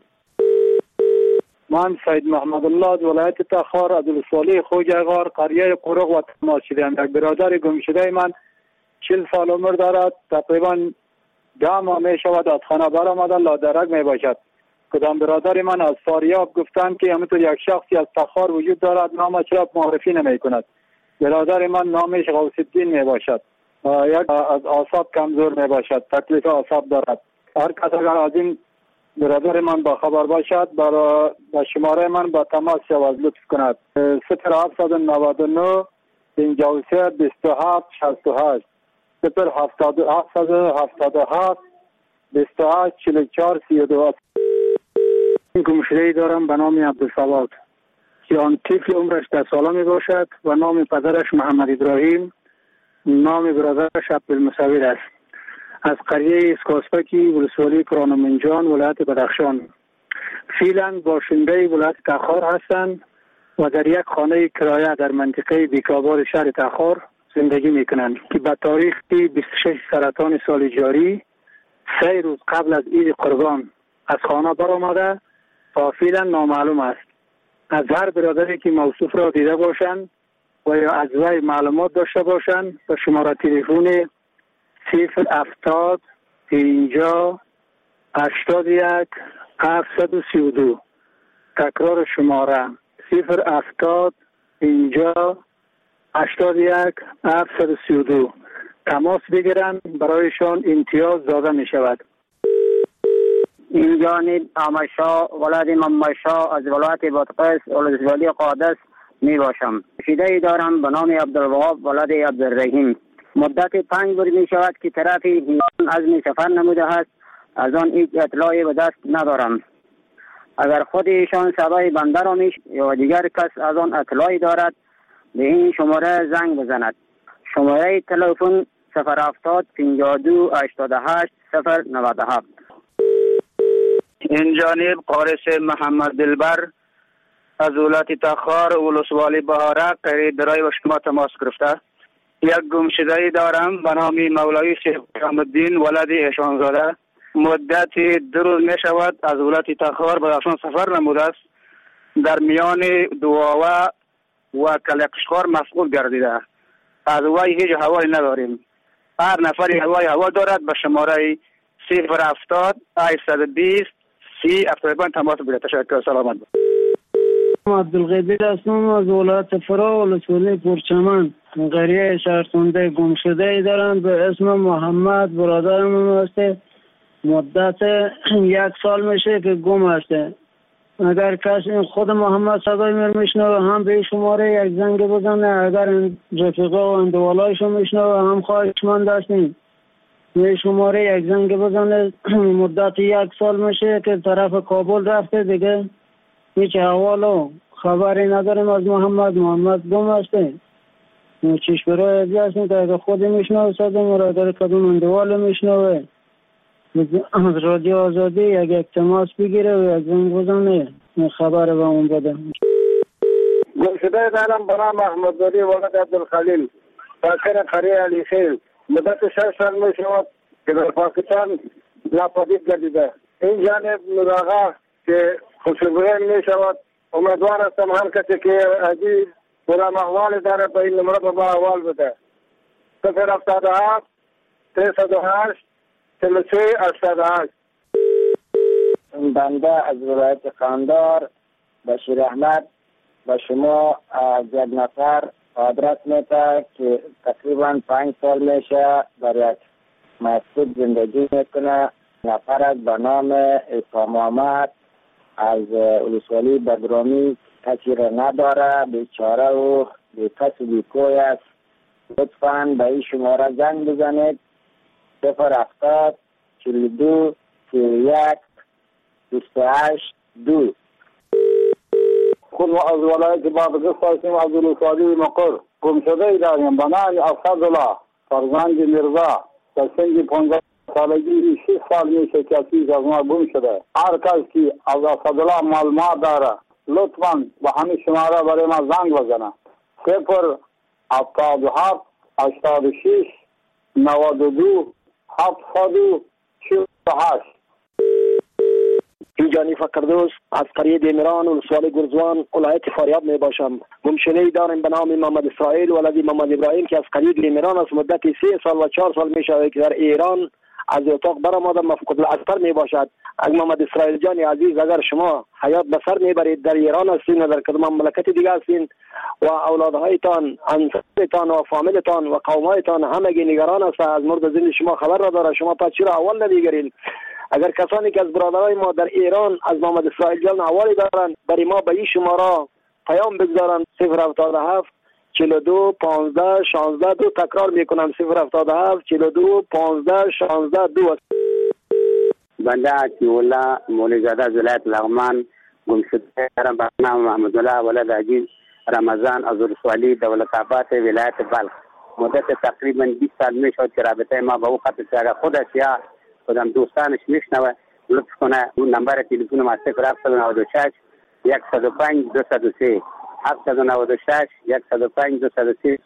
من سید محمد الله از ولایت تخار از ولسوالی خوجغار قریه قرق و تماس شدم. یک برادر گم شده من چهل سال عمر دارد، تقریبا ده ماه می شود از خانه برآمده، لادرک می باشد. کدام برادر من از فاریاب گفتند که همینطور یک شخصی از تخار وجود دارد، نامش را معرفی نمی کند. برادر من نامش غوث الدین می باشد، یک از اعصاب کمزور می باشد، تکلیف اعصاب دارد. هر کس اگر از این برادر من با خبر باشد برای با شماره من با تماس شود لطف کند. صفر هفتصد و نود و نه پنجاه و سه بیست و هفت شصت و هشت صفر هفتاد هفتاد و هفت بیست و هشت چهل و چهار سی و دو. گمشده‌ای دارم به نام عبدالصواد که آن طفل عمرش ده ساله می باشد و نام پدرش محمد ابراهیم، نام برادرش عبدالمصور است. از قریه اسکاسپکی ولسوالی کرانمنجان ولایت بدخشان. فعلا باشنده ولایت تخار هستند و در یک خانه کرایه در منطقه بیکابار شهر تخار زندگی میکنند که به تاریخ بیست و شش سرطان سال جاری سه روز قبل از عید قربان از خانه برآمده تا فعلا نامعلوم است. از هر برادری که موصوف را دیده باشند و یا از وی معلومات داشته باشند به شماره تلفن صفر هفتاد پنجاه هشتاد و یک هفتصد و سی و دو. تکرار شماره صفر هفتاد پنجاه هشتاد و یک هفتصد و سی و دو. تماس بگیرند، برایشان امتیاز داده می شود. این جانب آمشا ولد ممشا از ولایت بادغیس ولسوالی قادس می باشم. شیده دارم به نام عبدالوهاب ولد عبدالرحیم. مدت پنج بار می شود که طرف هیان عزم سفر نموده است، از آن هیچ اطلاعی به دست ندارم. اگر خود ایشان سبای بنده را میش یا دیگر کس از آن اطلاعی دارد به این شماره زنگ بزند. شماره تلفن صفر هفتاد پنجاه و دو هشتاد و هشت صفر نود و هفت. این جانب قارس محمد دلبر از ولایت تخار ولسوالی بهارک قریب برای با شما تماس گرفته. یک گمشده‌ای دارم به نام مولوی شیخ الدین ولد ایشانزاده. مدت دو روز می شود از ولایت تخار به بدخشان سفر نموده است. در میان دواوه و کلقشکار مسئول گردیده. از وی هیچ حوالی نداریم. هر نفری حوالی حوال دارد به شماره صفر هفتاد هشتصد و بیست سی هفتاد و پنج تماس بگیرید. تشکر. سلامت باشید. عبدالقادر هستم از ولایت فرا ولسوالی پرچمن. قریه شهرخونده گمشده دارم به اسم محمد، برادرم هسته. مدت یک سال میشه که گم هسته. اگر کسی خود محمد صدای من میشنوه هم به شماره یک زنگ بزنه، اگر رفیقا و اندوالایشو میشنوه هم خواهشمند هستیم به شماره یک زنگ بزنه. مدت یک سال میشه که طرف کابل رفته، دیگه هیچ احوال و خبری نداریم از محمد. محمد گم هسته. چیش برای ازی هستیم که اگر خود میشنوه صدای مرادر کدوم اندوال میشنوه از رادیو آزادی یک یک تماس بگیره و یک زنگ بزنه خبر به اون بده. گمشده دارم به نام احمد ولی ولد عبدالخلیل ساکن قریه علی خیل. مدت شش سال می شود که در پاکستان ناپدید گردیده. این جانب نوراغا که خوشبویه می شود. امیدوار هستم هر کسی که ازی برام احوال داره به این نمره با احوال بده. صفر هفتاد و هفت سیصد و هشت چهل و سه هشتاد و هشت. بنده از ولایت قندار بشیر احمد و شما از یک نفر آدرس میده که تقریبا پنج سال میشه در یک مسجد زندگی میکنه. نفر از به نام عیسی محمد از ولسوالی بدرامی کسی را نداره، بیچاره و بیکس و بیکوی است. لطفاً به این شماره زنگ بزنید صفر هفتاد چهل و دو سی و یک بیست و هشت دو. خود ما از ولایت بادغیس هستیم از ولسوالی مقر. گمشده داریم به نام اسدالله فرزند میرزا در سن پانزده سالگی شش سال میشه که از ما گم شده. هر کس که از اسدالله معلومات داره لطفاً به همین شماره برای ما زنگ بزنه. صفر هفتاد و هفت هشتاد و شش نود و دو هفتاد و چهل و هشت. اینجانی فقردوس از قریه دیمران ولسوالی گرزوان ولایت فاریاب می باشم. گمشده دارم به نام محمد اسرائیل ولدی محمد ابراهیم که از قریه دیمران از مدت سه سال و چهار سال می شود که در ایران از اتاق برآمده مفقود الاثر می باشد. از محمد اسرائیل جان عزیز اگر شما حیات به سر می برید در ایران هستین و در کدام مملکت دیگه هستین و اولادهایتان انصارتان و فامیلتان و قومایتان همگی نگران است از مورد زندگی شما خبر را داره، شما پس چرا اول نمیگیرین؟ اگر کسانی که از برادرای ما در ایران از محمد اسرائیل جان حوالی دارن برای ما به این شماره پیام بگذارن صفر هفتاد و هفت چهل و دو پانزده شانزده دو. تکرار میکنم صفر هفتاد و هفت چهل و دو پانزده شانزده دو. بنده عطی‌الله مولوی زاده از ولایت لغمان گمشده دارم به نام محمد الله ولد عزیز رمضان از ولسوالی دولت‌آباد ولایت بلخ. مدت تقریبا بیست سال میشد که رابطه ما با او قطع شده. خودش یا خودم دوستانش میشنوه لطف کنه اون نمبر تلفن ما صفر هفت نه شش یک صفر پنج دو صفر سه هفت نه شش یک صفر پنج دو صفر سه.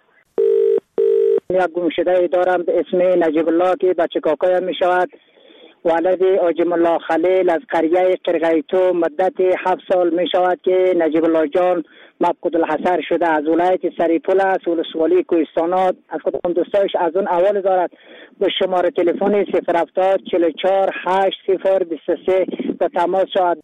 یک گمشده دارم به اسم نجیب الله که بچه کاکایم می شود. ولد آجم الله خلیل از قریه قرقیتو مدت هفت سال می شود که نجیب الله جان مفقود الحصر شده. از ولایت سریپول است ولسوالی کوهستانات. از خودم دوستایش از اون اول دارد به شماره تلفن صفر هفتاد چهل و چهار هشت صفر بیست و سه به تماس شود.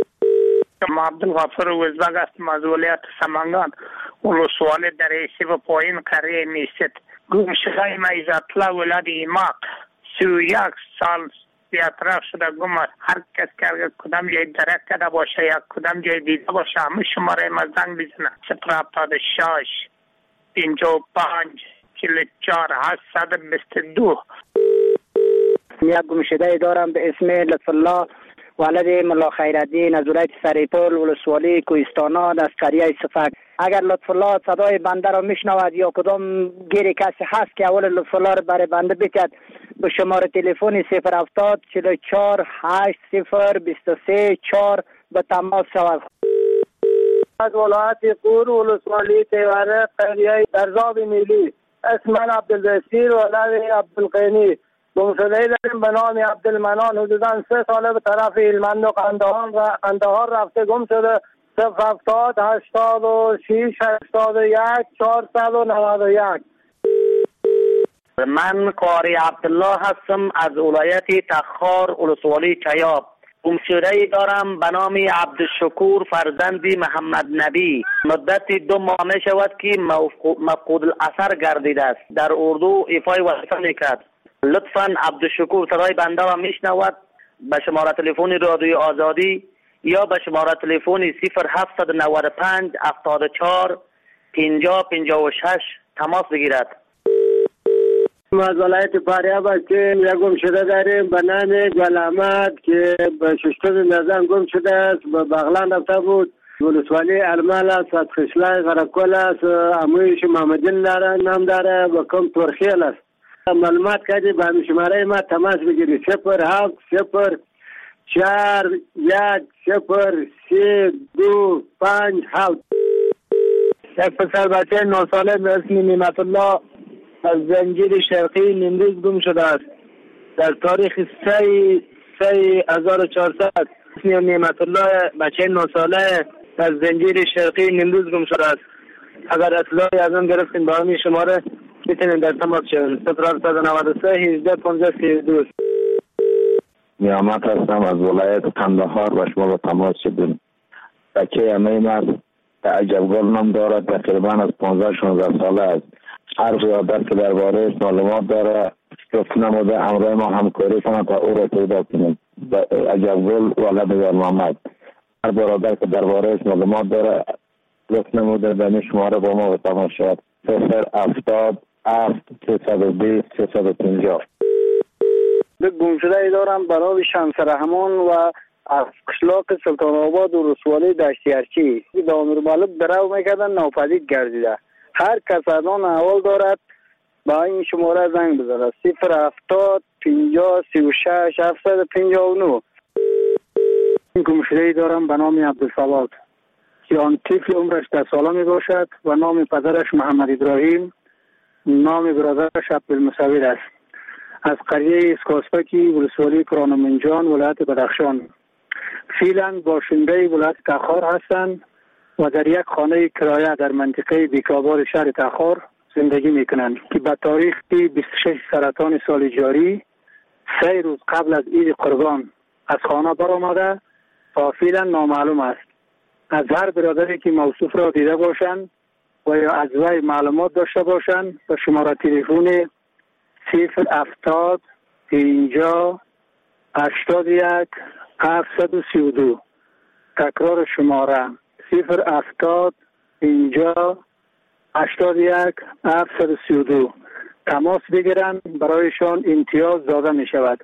ما عبدالغفور وزبگ هستم از ولایت سمنگان ولسوالی در ایسی و پایین قریه میست. گمشده ما عزت الله ولد ایماق سی و یک سال بیاطراف شده گم است. هر کس که کدام جای درک کرده باشه یا کدام جای دیده باشه همه شماره ما زنگ بزنه صفر هفتاد و شش پنجاه و پنج چهل و چهار هشتصد و بیست و دو. یک گمشده دارم به اسم لطف الله ولد ملا خیرالدین از ولایت سریپول ولسوالی کوهستانات از قریه صفک. اگر لطف الله صدای بنده را میشنود یا کدام گیری کسی هست که اول لطف الله را برای بنده بکد به شماره تلفن صفر هفتاد چهل و چهار هشت صفر بیست و سه چهار به تماس شود. از ولایت قور ولسوالی تیوره قریه درزاب میلی اسم من عبدالبصیر ولد عبدالقینی. گمشده داریم به نام عبدالمنان حدودا سه ساله به طرف هلمند و قندهار قندهار رفته گم شده. صفر هفتاد هشتاد و شش هشتاد و یک چهارصد و نود و یک. من قاری عبدالله هستم از ولایت تخار ولسوالی چیاب. گمشده دارم به نام عبدالشکور فرزندی محمد نبی. مدت دو ماه می شود که مفقود الاثر گردیده است. در اردو ایفای وظیفه میکرد. لطفاً عبدالشکور صدای بنده را میشنود به شماره تلفن رادیو آزادی یا به شماره تلفن صفر هفت نه پنج هفتاد و چهار پنجاه پنجاه و شش تماس بگیرد. ما از ولایت فاریاب هستیم. یک گمشده داریم به نام گل احمد که به ششتم نظام گم شده است. به بغلان رفته بود. ولسوالی ارمال است. از خشلای غرقل است. امویش محمدین داره نام داره و کم ترخیل است. معلومات کردی به همین شماره ما تماس بگیری صفر هفت صفر چهار یک صفر سه دو پنج هفت. یک پسر بچه نه ساله به اسم نعمت الله از زنجیر شرقی نیمروز گم شده است. در تاریخ سه سه هزار و چهارصد اسم نعمت الله بچه نه ساله از زنجیر شرقی نیمروز گم شده است. اگر اطلاعی از اون گرفتیم با همین شماره میتونیم در تماس شویم. صفر هفتصد و نود و سه هجده پانزده سی و دو. نیامت هستم از ولایت قندهار و شما با تماس شدیم. بچه همه من عجبگل نام دارد. تقریبا از پانزده شانزده ساله است. هر برادر که درباره معلومات داره گفت نموده همراه ما همکاری کنند تا او را پیدا کنیم. عجبگل ولد یار محمد. هر برادر که درباره معلومات داره گفت نموده در شماره با ما با تماس شد. صفر هفتاد هفت سیصد و بیست سیصد و پنجاه. یک گمشده دارم برای شمس رحمان و از قشلاق سلطان آباد و رسوالی دشتیارچی. دامیر مالک درو میکردن ناپدید گردیده. هر کس از آن اول دارد با این شماره زنگ بزنه صفر هفتاد پنجاه سی و شش هفتصد و پنجاه و نه. این گمشده دارم به نام عبدالصمد که آن طفل عمرش ده ساله می باشد و نام پدرش محمد ابراهیم، نام برادرش عبدالمصور است. از قریه اسکاسپکی ولسوالی کرانمنجان ولایت بدخشان. فعلا باشنده ولایت تخار هستند و در یک خانه کرایه در منطقه بیکابار شهر تخار زندگی میکنند که به تاریخ بیست و شش سرطان سال جاری سه روز قبل از عید قربان از خانه برآمده تا فعلا نامعلوم است. از هر برادری که موصوف را دیده باشند و یا از وی معلومات داشته باشند به شماره تلفن صفر هفتاد اینجا هشتاد یک هفتصد و سی و دو، تکرار شماره صفر هفتاد اینجا هشتاد یک هفتصد و سی و دو تماس بگیرند، برایشان امتیاز داده می شود.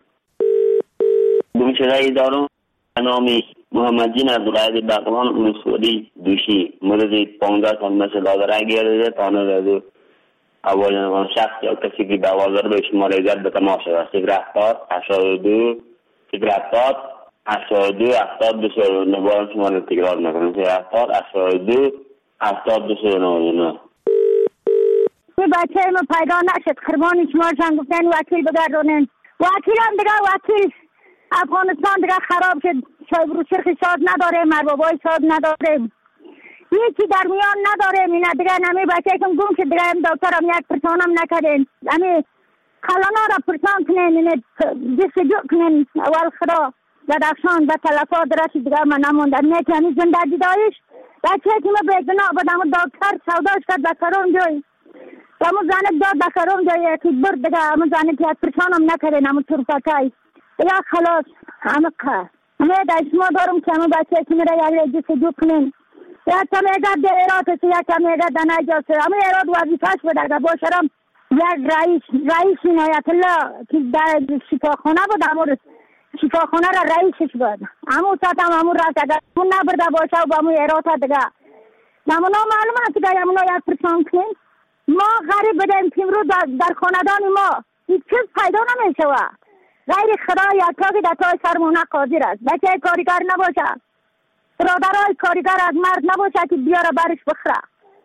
گمشده دارم نامی محمدین از ولایت بغلان ولسوالی دوشی مورد پانزده سال مثل آدره گرده تانه دادو اول شخص یا کسی که به آوازار به شماره زد به تماس شود صفر هفتاد هشتاد و دو صفر هفتاد هشتاد و دو هفتاد دو سه و نه باید شماره تکرار نکنم صفر هفتاد هشتاد و دو هفتاد دو سه و نه. این بچه ما پیدا نشد، خرمانی شما شن گفتن وکیل بگردونن، وکیل هم دیگه وکیل افغانستان دیگه خراب شد، شای بروشرخ شاد نداره، مربابای شاد نداره، هیچی در میان نداره. اینه دیگه نمی بچه کم گم شد، دیگه هم دکتر هم یک پرسان هم نکردن، همی خلانا را پرسان کنین، اینه جستجو کنین اول خدا بدخشان به تلفات رشد دیگه من نموندن نیتی همی زندگی دایش بچه که ما بیدنا بدم دکتر سوداش کرد بکرون جای همو زنک داد بکرون جای که برد دیگه همو زنک یک پرسان هم نکردن همو طرفتای دیگه خلاص همه که همه داشما دارم که همه بچه که میره یک جستجو کنین یک کم اگر در ایراد است یک کم اگر در نجاست همه ایراد وظیفهش بده باشرم یک رئیس رئیس عنایت الله که در شفاخانه بود همون شفاخانه را رئیسش بود همون ساعت هم همون راست اگر اون نبرده باشه و همون ایراد دیگه نمونا معلوم است که همونا یک پرسان کنین ما غریب بدیم که رو در, در خاندان ما هیچ چیز پیدا نمیشه و غیر خدا یکتا که در تای سرمونه قادر است بچه کاریگر نباشه برادرای کاریگر از مرد نباشه که بیاره برش بخره.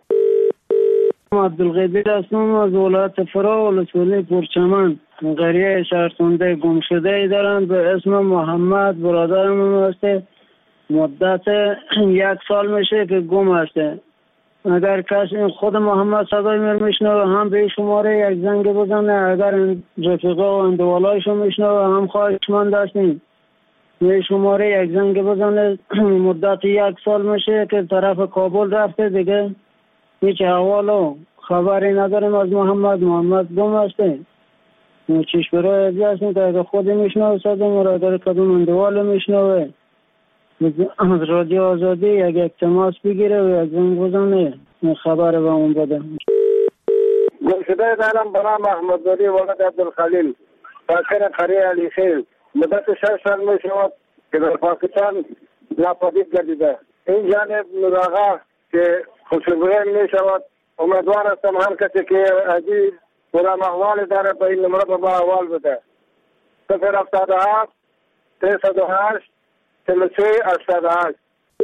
عبدالقادر هستم از ولایت فرا ولسوالی پرچمن. قریه شهرسانده گمشده دارم به اسم محمد، برادرم هسته، مدت یک سال میشه که گم هسته. اگر کسی خود محمد صدای مر میشنوه هم به شماره یک زنگ بزنه، اگر رفیقا و اندوالایشو میشنوه هم خواهشمند هستیم به شماره یک زنگ بزنه. مدت یک سال میشه که طرف کابل رفته دیگه هیچ احوال و خبری نداریم از محمد. محمد گم هسته. چیش برای ازی هستیم که اگر خودی میشنوه صدای مر، اگر کدوم اندوال میشنوه از رادیو آزادی یک یک تماس بگیره و یک زنگ بزنه خبر به اون بده. گمشده دارم به نام احمدزاده ولد عبدالخلیل، ساکن قریه علی خیل. مدت شش سال می شود که در پاکستان ناپدید گردیده. این جانب مراغه که خوشبویه می شود. امیدوار هستم هر کسی که ازی بودم احوال داره به این نمره به احوال بده. صفر هفتاد و هفت سیصد و هشت چهل و سه هشتاد و هشت.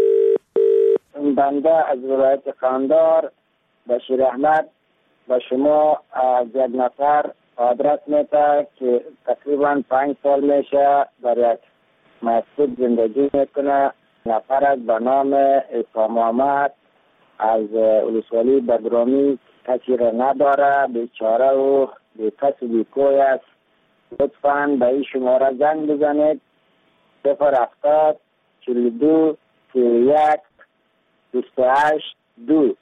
بنده از ولایت قندهار بشیر احمد و شما از یک نفر آدرس میده که تقریبا پنج سال میشه در یک مسجد زندگی میکنه. نفر از به نام عیسی محمد از ولسوالی بدرامی کسی را نداره، بیچاره و بی کس و بی کوی است. لطفاً به این شماره زنگ بزنید صفر هفتاد چهل و دو سی و یک بیست و هشت دو.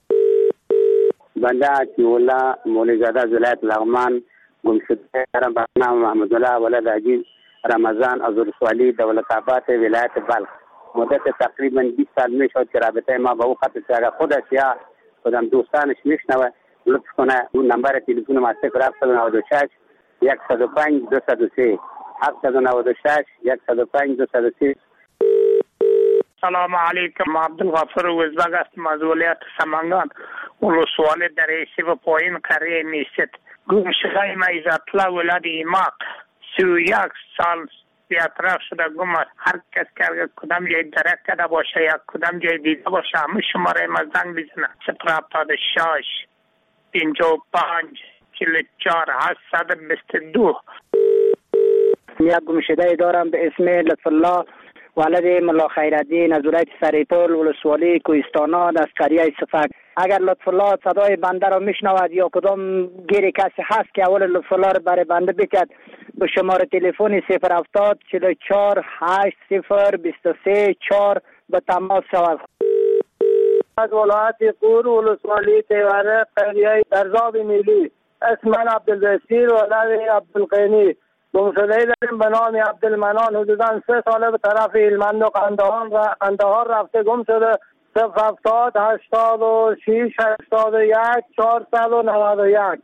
بنده عطی‌الله مولوی‌زاده از ولایت لغمان گمشده دارم به نام محمدالله ولد عجیز رمضان از ولسوالی دولت‌آباد ولایت بلخ. مدت تقریبا بیست سال میشد که رابطه ما با او قطع شد. اگر خودش یا خودم دوستانش میشنوه لطف کنه اون نمبر تلفن ما صفر هفتصد و نود و شش صد و پنج دویست و سه هفتصد و نود و شش صد و پنج دویست و سه. سلام علیکم. عبدالغفور وزبگ هستم از ولایت سمنگان ولسوالی دریسی و پایین قریه نیست. گمشده ما عزت الله ولد ایماق سی و یک سال بی‌اطراف شده گم است. هر کس که اگر کدام جای درک کرده باشه یا کدام جای دیده باشه همه شماره ما زنگ بزنه. صفر هفتاد و شش پنجاه و پنج چهل و چهار هشتصد و بیست و دو. یک گمشده دارم به اسم لطف الله ولد ملا خیرالدین از ولایت سریپل ولسوالی کوهستانا از قریه صفک. اگر لطف الله صدای بنده را میشنود یا کدام گیر کسی هست که اول لطف الله را برای بنده بکد به شماره تلفن صفر هفتاد چهل و چهار هشت صفر بیست و سه چهار به تماس شود. از ولایت قور ولسوالی تیوره قریه درزاب میلی. اسم من عبدالبصیر ولد عبدالقینی. گمشده‌ای داریم به نام عبدالمنان. حدوداً سه ساله به طرف هلمند و قندهار و قندهار رفته گم شده. صفر هفتاد هشتاد و شش هشتاد و یک چهارصد و نود و یک.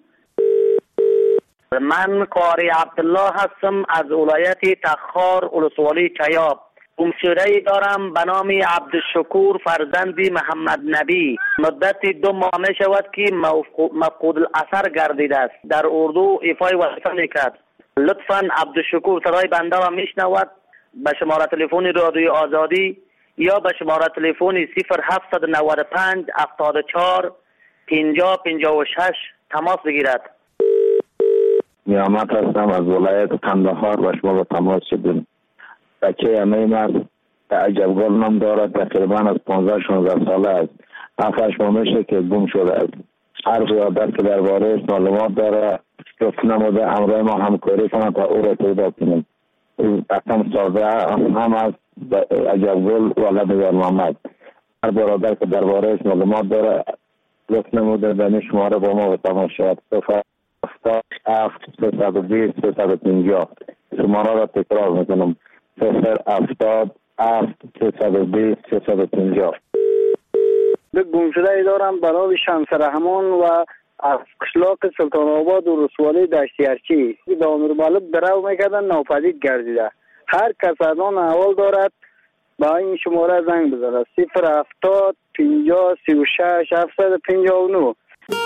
من قاری عبدالله هستم از ولایت تخار ولسوالی چیاب. گمشده‌ای دارم به نام عبدالشکور فرزندی محمد نبی. مدت دو ماه می شود که مفقود الاثر گردیده است. در اردو ایفای وظیفه میکرد. لطفاً عبدالشکور صدای بنده را میشنود به شماره تلفن رادیوی آزادی یا به شماره تلفن صفر هفتصد و نود و پنج هفتاد و چهار پنجاه پنجاه و شش تماس بگیرد. نیامت هستم از ولایت قندهار و شما با تماس شدیم. بچه همه مرد عجبگل نام دارد. تقریبا از پانزده شانزده ساله است. هفتش ماه میشه که گم شده است. هر قیادت که درباره معلومات داره گفت نموده امروز ما همکاری کنند تا او را پیدا کنیم. اصلا ساده هم از عجبگل ولد یار محمد. هر برادر که درباره معلومات داره گفت نموده دنی شماره با ما به تماس شود. صفر هفتاد هفت سیصد و بیست سیصد و پنجاه. شماره را تکرار میکنم. صفر هفتاد هفت سیصد و بیست سیصد و پنجاه. به گمشده‌ای دارم به نام شمس رحمان و از قشلاق سلطان آباد و رسوالی دشتی ارچی. به امیر مالک درو میکردن ناپدید گردیده. هر کس از آن احوال دارد با این شماره زنگ بزنه. صفر هفتاد پنجاه سی و شش هفتصد و پنجاه و نه.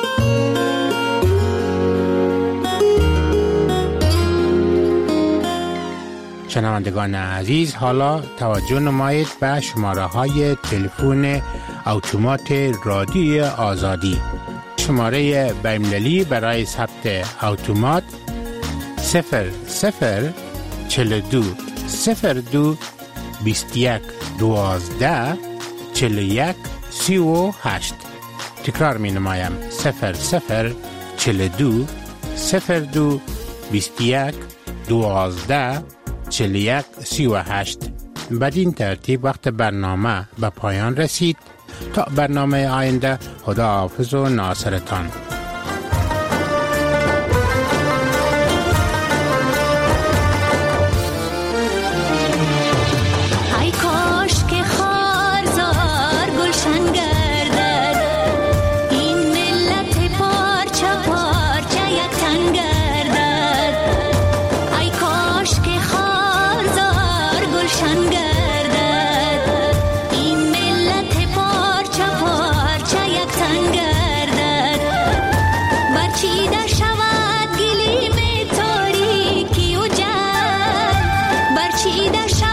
شنوندگان عزیز، حالا توجه نمایید به شماره های تلفن اتومات رادیوی آزادی. شماره بین‌المللی برای ثبت اتومات صفر صفر چهل و دو صفر دو بیست و یک دوازده چهل و یک سی و هشت. تکرار می نمایم. صفر صفر چهل و دو صفر دو بیست و یک دوازده چهل و یک سی و هشت. بدین ترتیب وقت برنامه به پایان رسید. تا برنامه آینده، خدا حافظ و ناصرتان. ای کاش که خارزار گلشن گردد، این ملت پارچه پارچه یک تن گردد. ای کاش که خارزار گلشن گردد، برچیده شود گلیم تاریکی و جل، برچیده شود